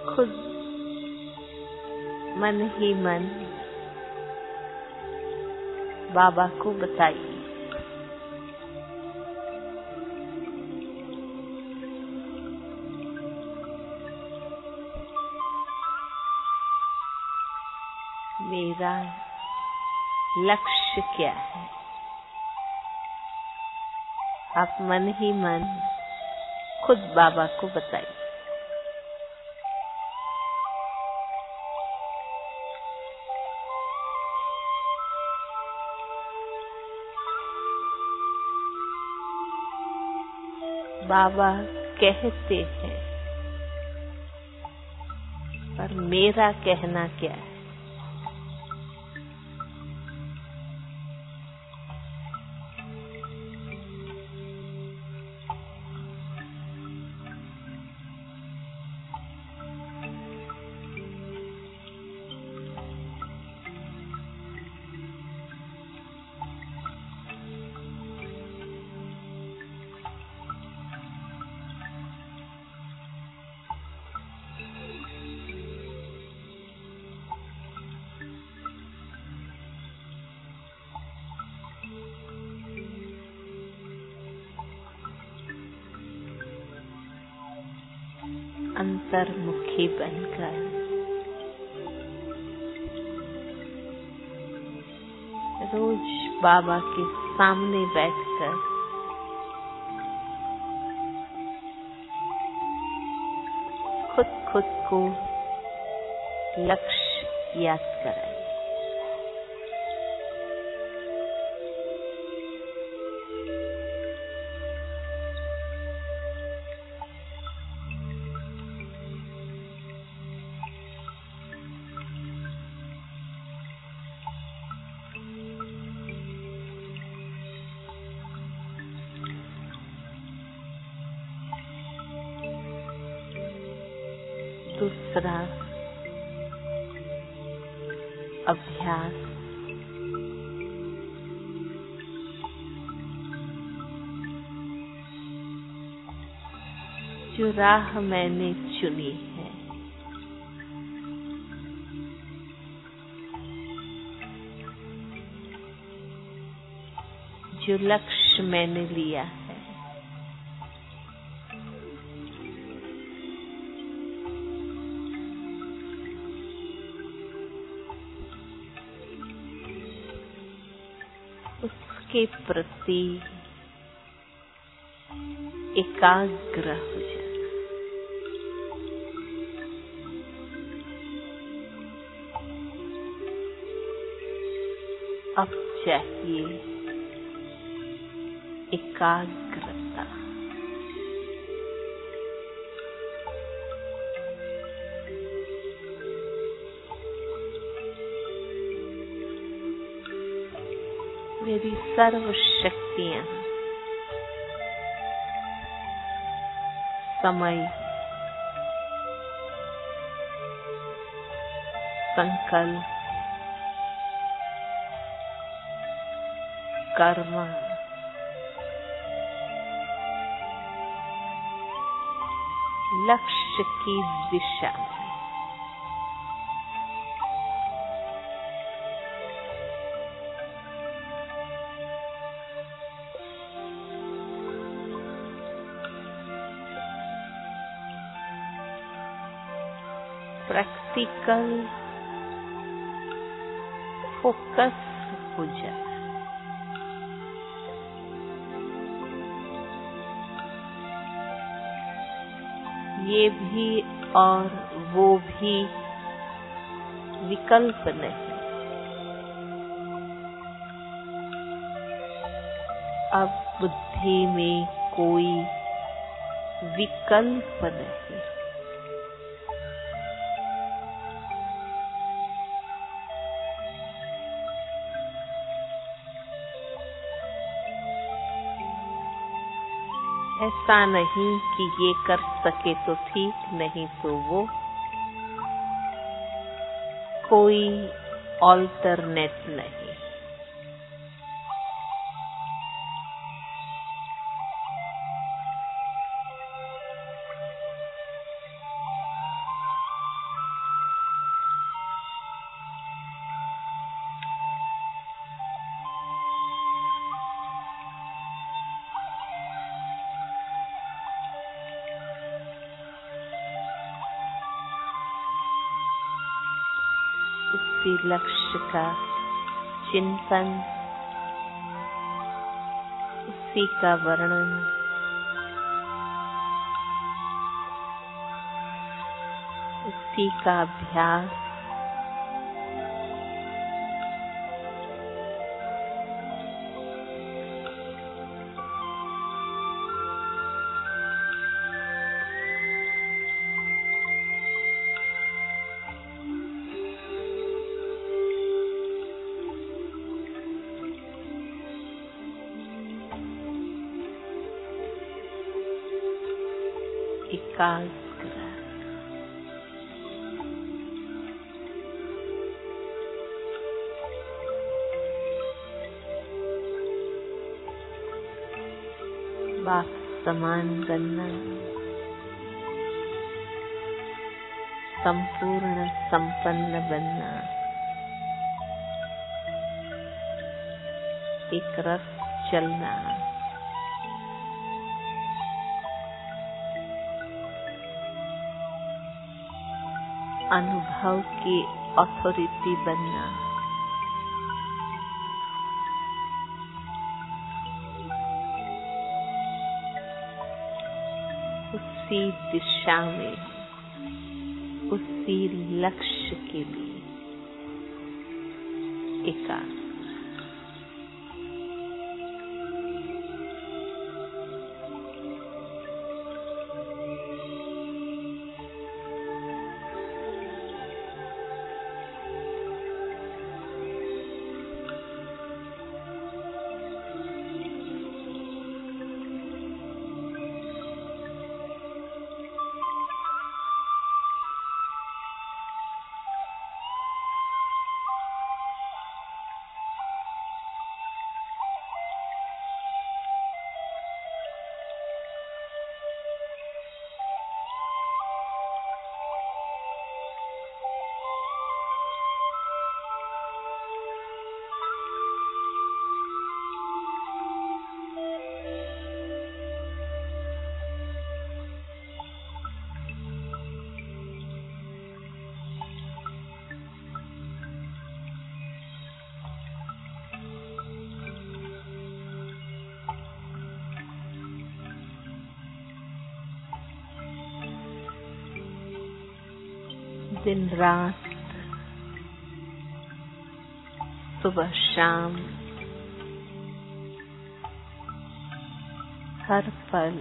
खुद मन ही मन बाबा को बताइए। मेरा लक्ष्य क्या है? आप मन ही मन खुद बाबा को बताइए। बाबा कहते हैं, पर मेरा कहना क्या है? अंतर्मुखी बनकर रोज बाबा के सामने बैठकर खुद को लक्ष्य याद कराइए। दूसरा अभ्यास, जो राह मैंने चुनी है, जो लक्ष्य मैंने लिया है, उसके प्रति एकाग्र हो जाना। अब चाहिए एकाग्रता। मेरी सर्व शक्तियां समय, संकल्प, कर्म, लक्ष्य की दिशा में प्रैक्टिकल फोकस हो जाए। ये भी और वो भी विकल्प नहीं। अब बुद्धि में कोई विकल्प नहीं। ऐसा नहीं कि ये कर सके तो ठीक, नहीं तो वो, कोई ऑल्टरनेट नहीं। उसी लक्ष्य का चिंतन, उसी का वर्णन, उसी का अभ्यास, एकाग्र, बाप समान बनना, संपूर्ण संपन्न बनना, एक रस चलना, अनुभव की अथॉरिटी बनना, उसी दिशा में, उसी लक्ष्य के लिए एकाग्र। दिन रात, सुबह शाम, हर पल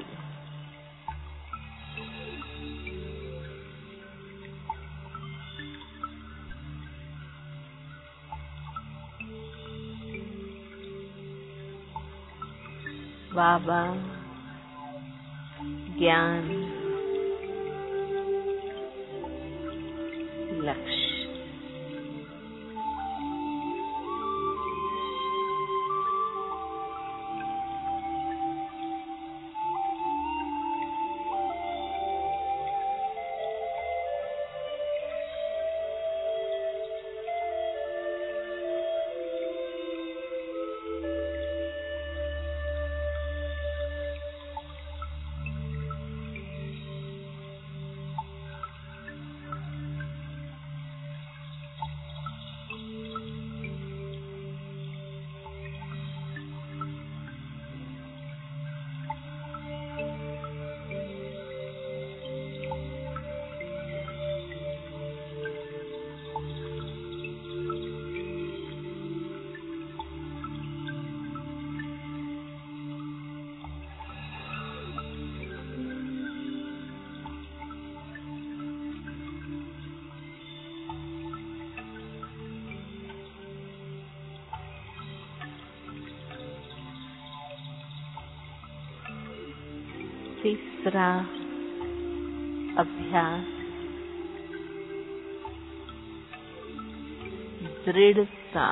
बाबा ज्ञान लक्ष्य। तीसरा अभ्यास दृढ़ता।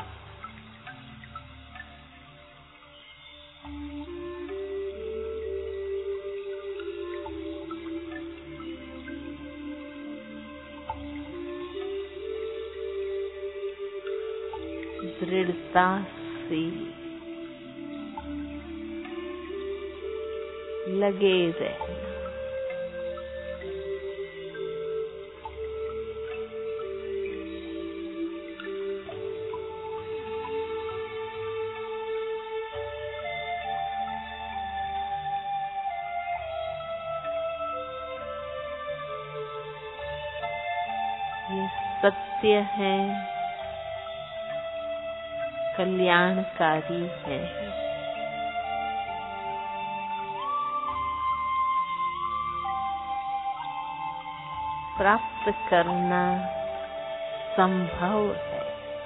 दृढ़ता से लगे रहना। ये सत्य है, कल्याणकारी है। प्राप्त करना संभव है।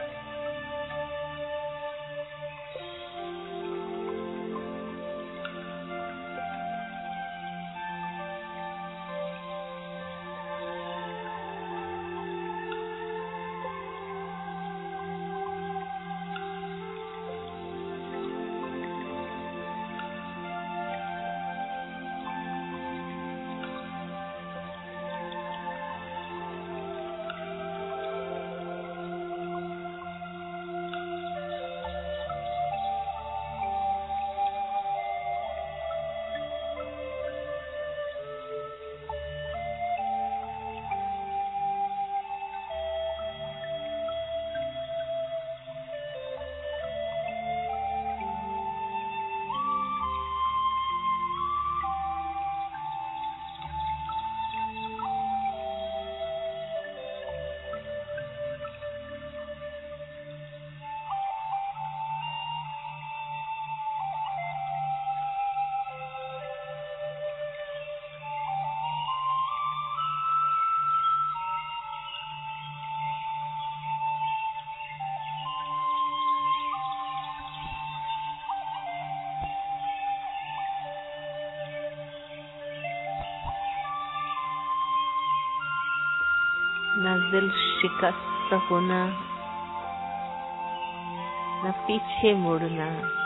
न दिल शिकस्त होना, न पीछे मुड़ना,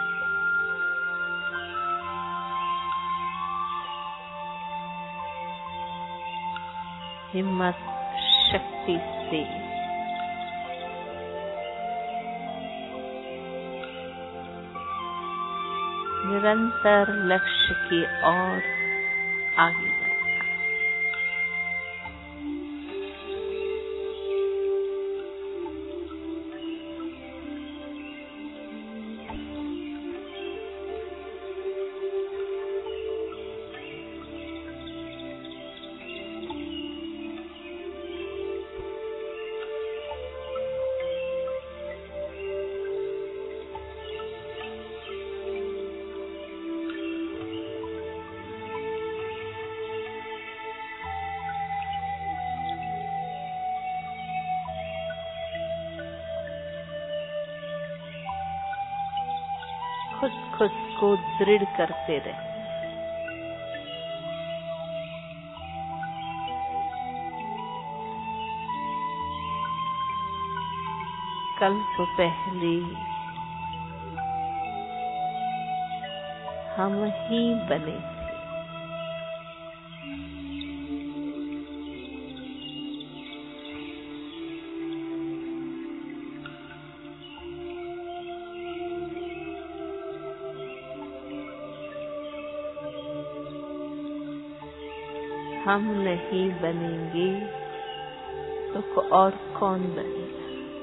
हिम्मत शक्ति से निरंतर लक्ष्य की ओर आगे बढ़ना। खुद को दृढ़ करते रहे। कल्प पहले हम ही बने थे। हम नहीं बनेंगे तो और कौन बनेगा?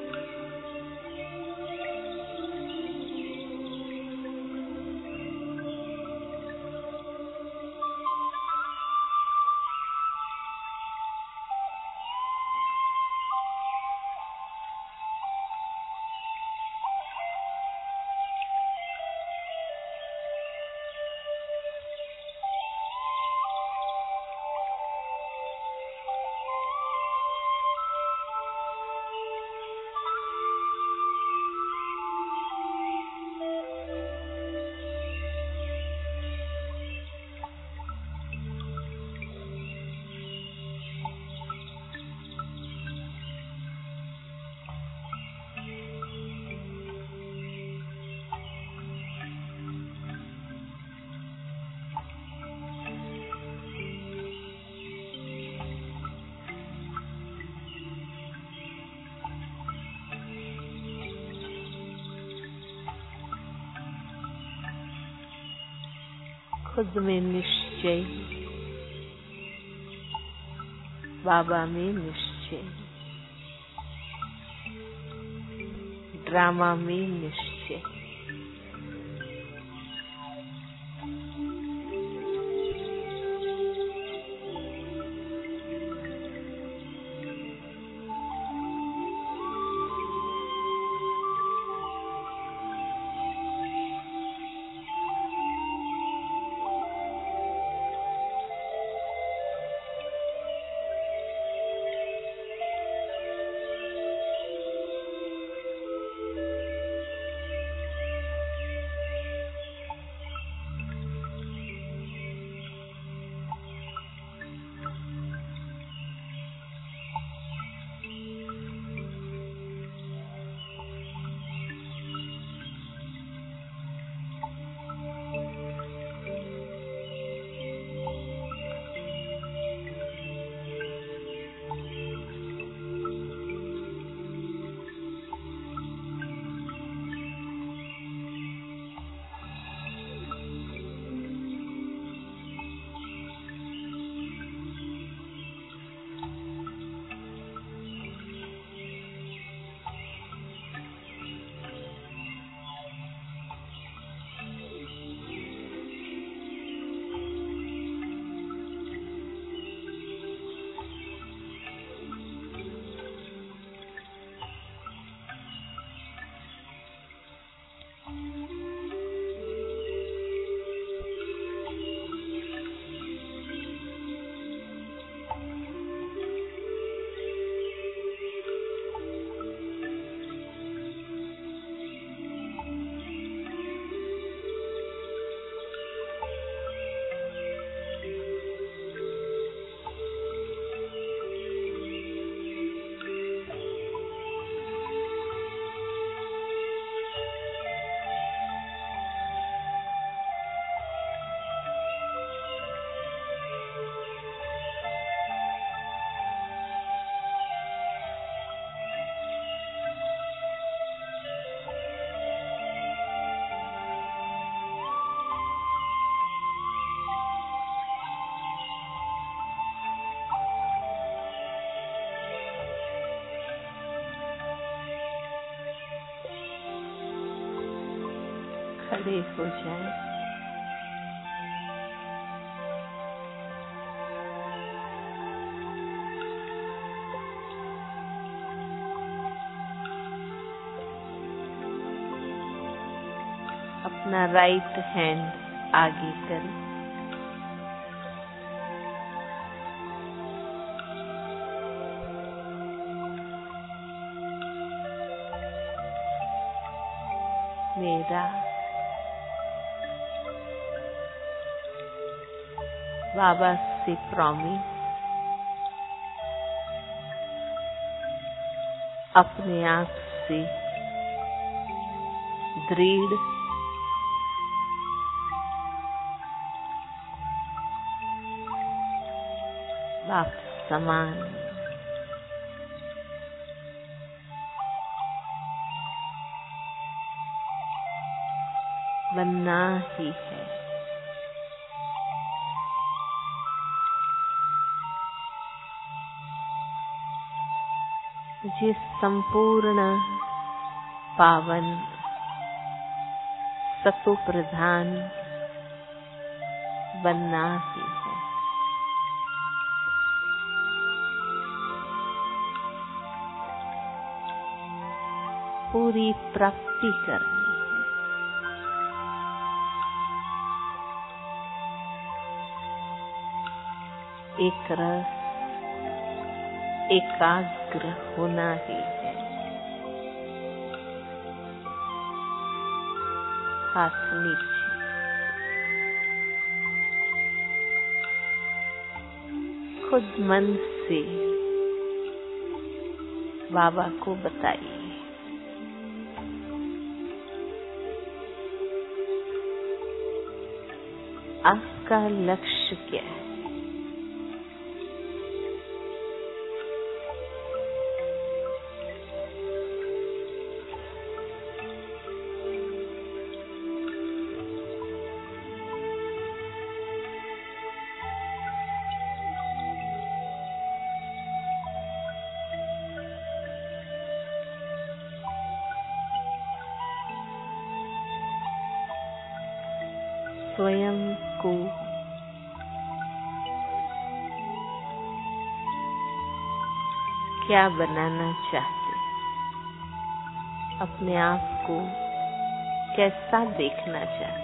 खुद में निश्चय, बाबा में निश्चय, ड्रामा में निश्चय। खड़े हो जाएं। अपना राइट हैंड आगे करें। मेरा बाबा से प्रॉमिस, अपने आप से दृढ़ बाप समान बनना ही है। मुझे संपूर्ण पावन सतो प्रधान बनना ही है। पूरी प्राप्ति करनी है। एक रस एकाग्र होना ही है। हाथ नीचे, खुद मन से बाबा को बताइए, आपका लक्ष्य क्या है? स्वयं को क्या बनाना चाहते? अपने आप को कैसा देखना चाहते?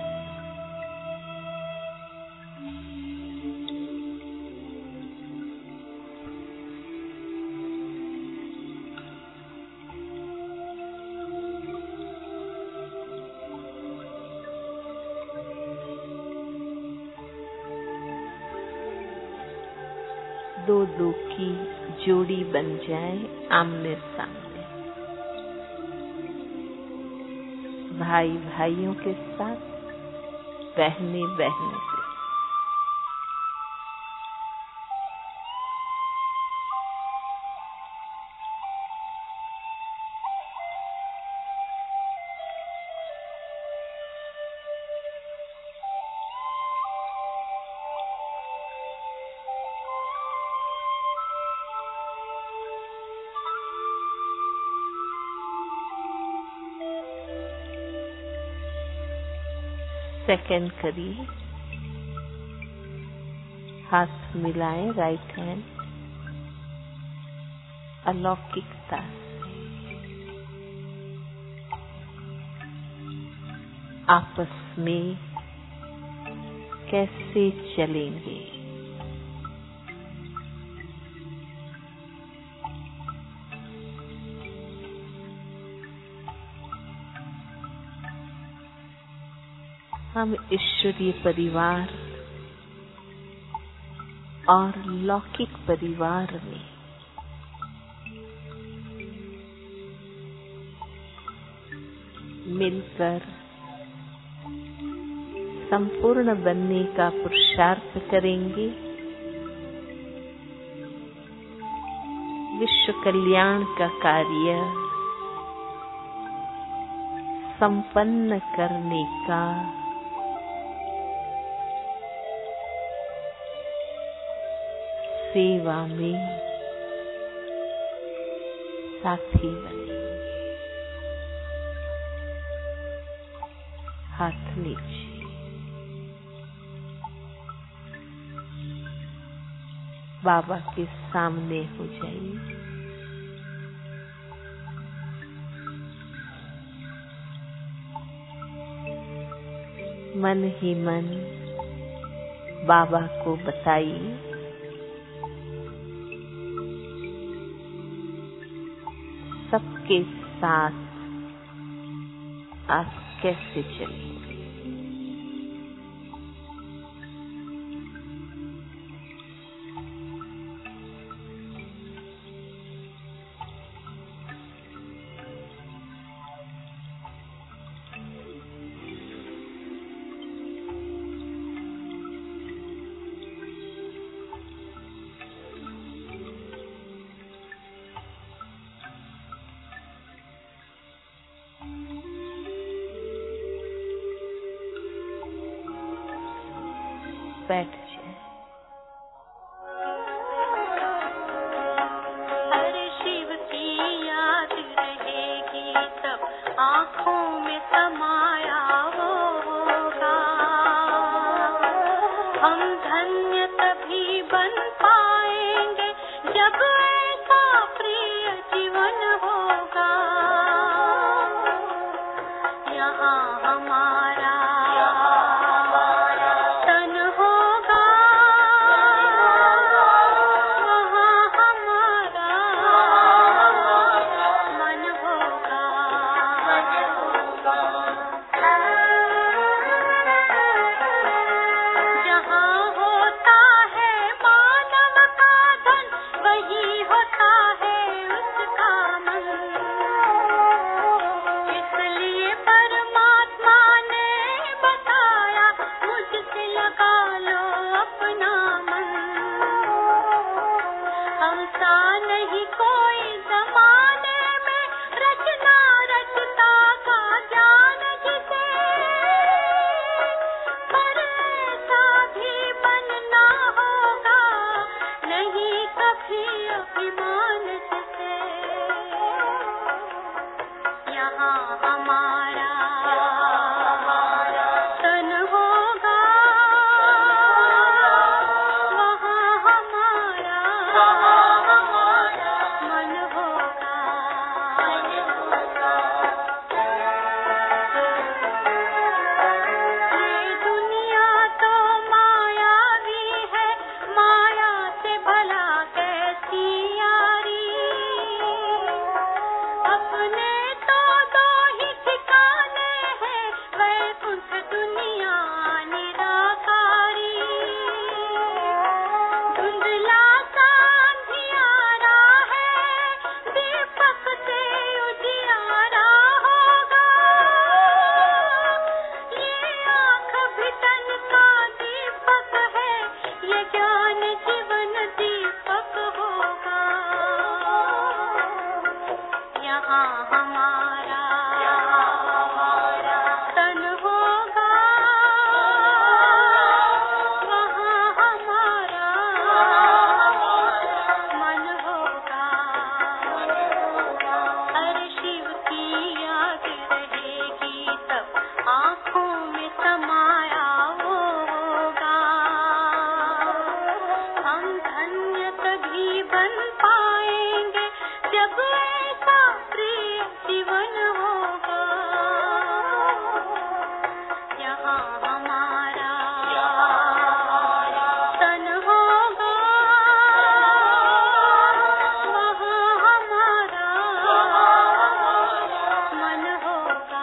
दो की जोड़ी बन जाए आमने सामने, भाई भाइयों के साथ, बहनें बहनों के साथ। सेकंड करिए, हाथ मिलाएं, राइट हैंड अलौकिकता से आपस में कैसे चलेंगे? हम ईश्वरीय परिवार और लौकिक परिवार में मिलकर संपूर्ण बनने का पुरुषार्थ करेंगे। विश्व कल्याण का कार्य संपन्न करने का सेवा में साथी बनेंगे। हाथ नीचे, बाबा के सामने हो जाइए। मन ही मन बाबा को बताइए, सबके साथ आप कैसे चलेंगे। बैठ जाए। हर शिव की याद रहेगी तब आँखों में समाया होगा। हम धन्य तभी बन पाएंगे जब ऐसा प्रिय जीवन होगा। यहाँ हमारा नहीं कोई ज़माने में रचना रचता का ज्ञान जिसे, पर ऐसा भी बनना होगा नहीं कभी अभिमान जिसे। यहाँ हमारा तन होगा, वहाँ हमारा मन होगा। ये दुनिया तो मायावी है, माया से भला कैसी यारी। अपने तो दो ही ठिकाने हैं, वैकुंठ दुनिया निराकारी। धुंधला सा अंधियारा है, दीपक से उजियारा होगा। ये आँख भी तन का दीपक है, ये ज्ञान जीवन दीपक होगा। यहाँ हमारा तन होगा, वहाँ हमारा मन होगा। हर शिव की याद रहेगी तब आँखों में समाया होगा। हम धन्य तभी बन पाएंगे जब ऐसा प्रिय जीवन होगा। यहाँ हमारा तन होगा, वहाँ हमारा मन होगा।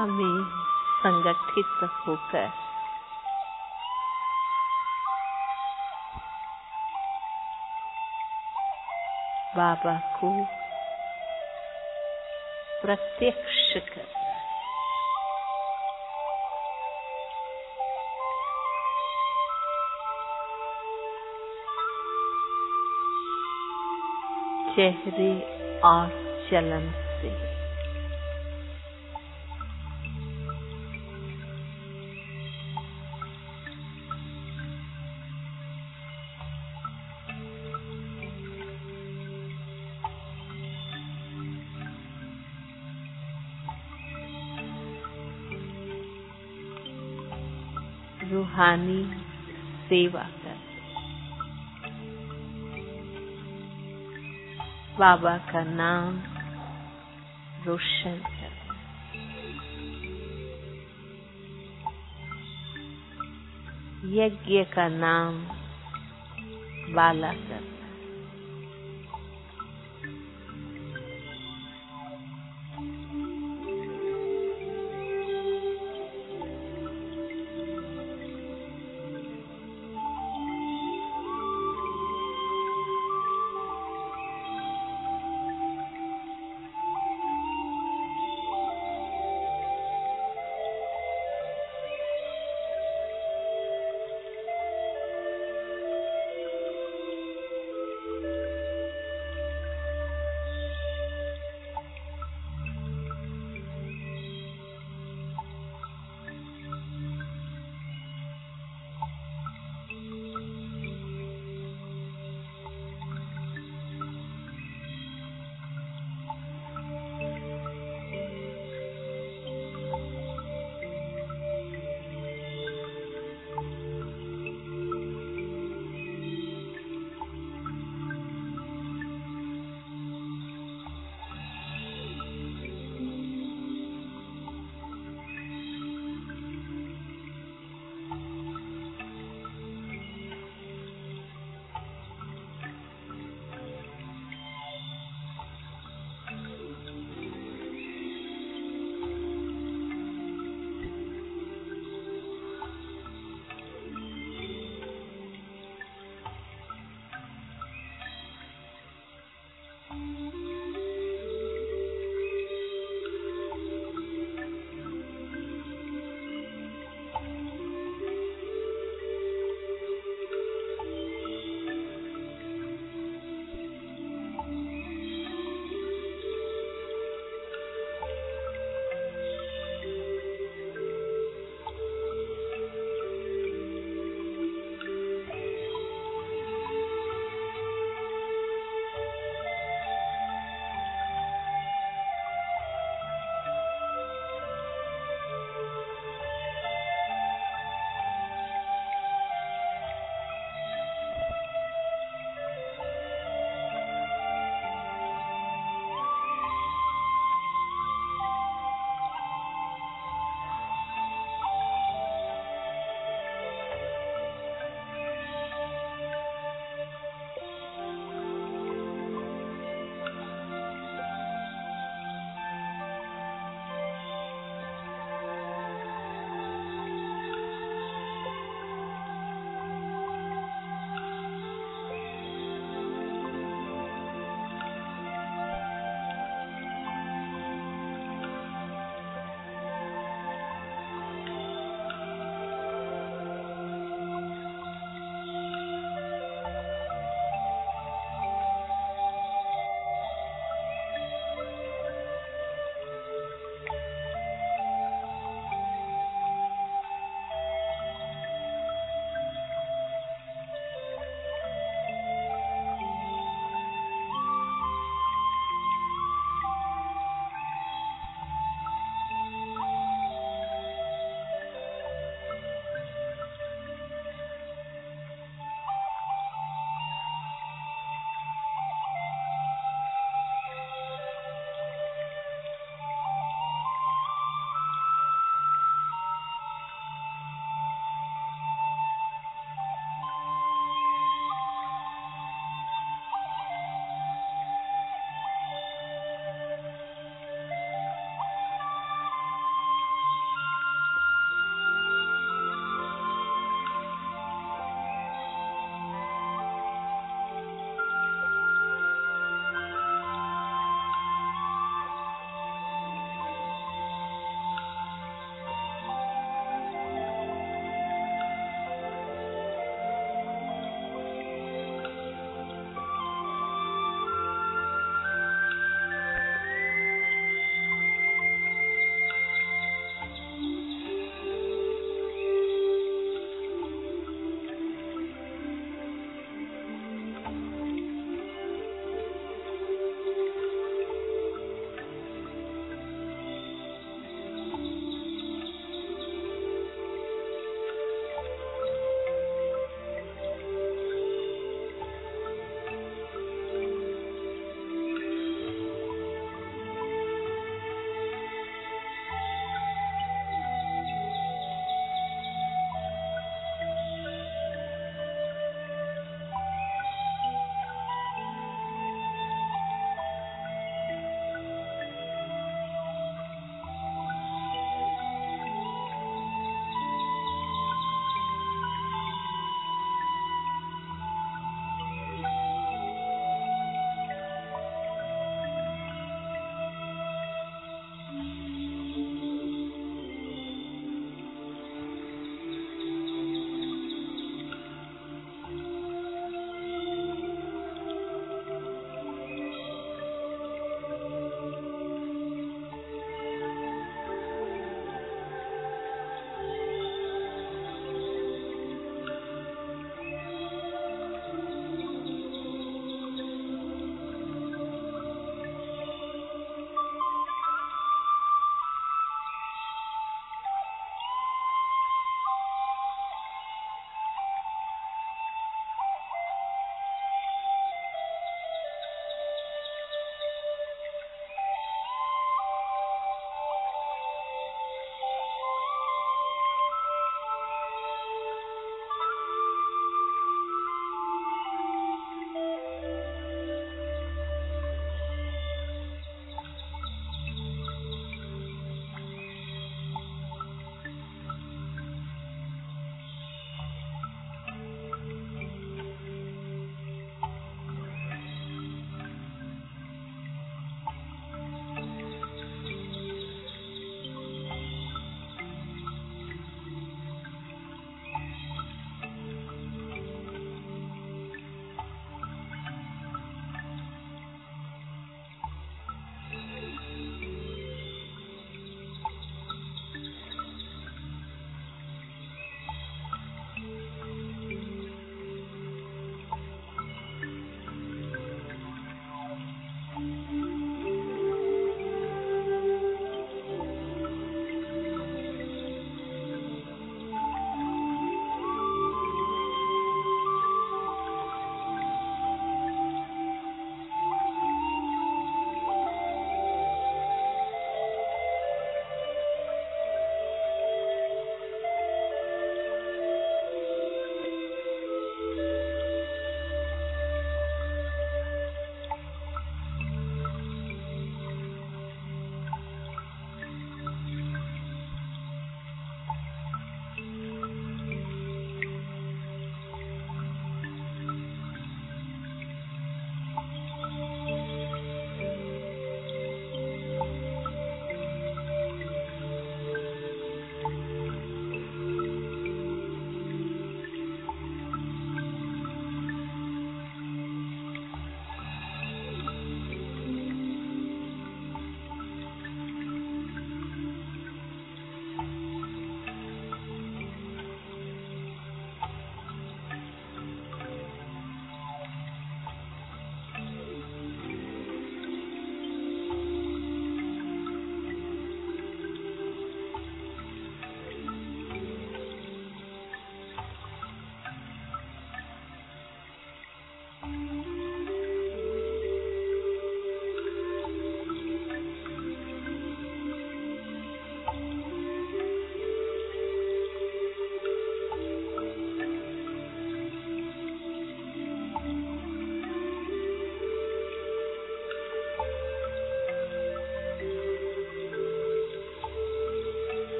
हमें संगठित होकर बाबा को प्रत्यक्ष करना। चेहरे और चलन से रूहानी सेवा कर बाबा का नाम रोशन करना। यज्ञ का नाम वाला करना।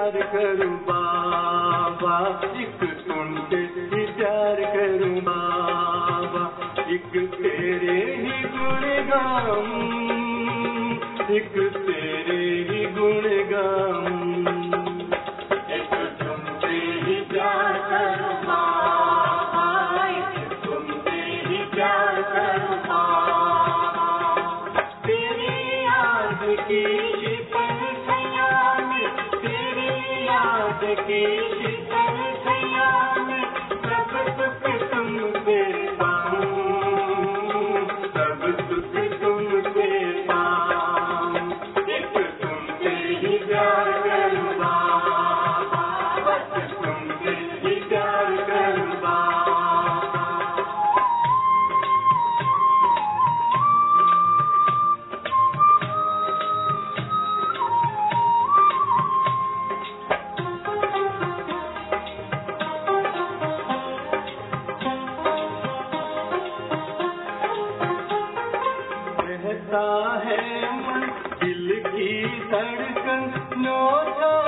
प्यार करूं बाबा, एक तुमसे ही प्यार करूं बाबा, एक तेरे ही गुण गाऊं, एक तेरे ही गुण गाऊं, एक तुमसे ही प्यार करूं बाबा, एक तुमसे ही प्यार करूं बाबा, तेरी याद की शीतल सैया में, तेरी याद की शीतल सैया में, सब सुख तुमसे पाऊं, सब सुख तुमसे पाऊं, एक तुमसे ही प्यार करूं बाबा, बस तुमसे ही प्यार करूं बाबा। कहता है मन दिल की धड़कन, नो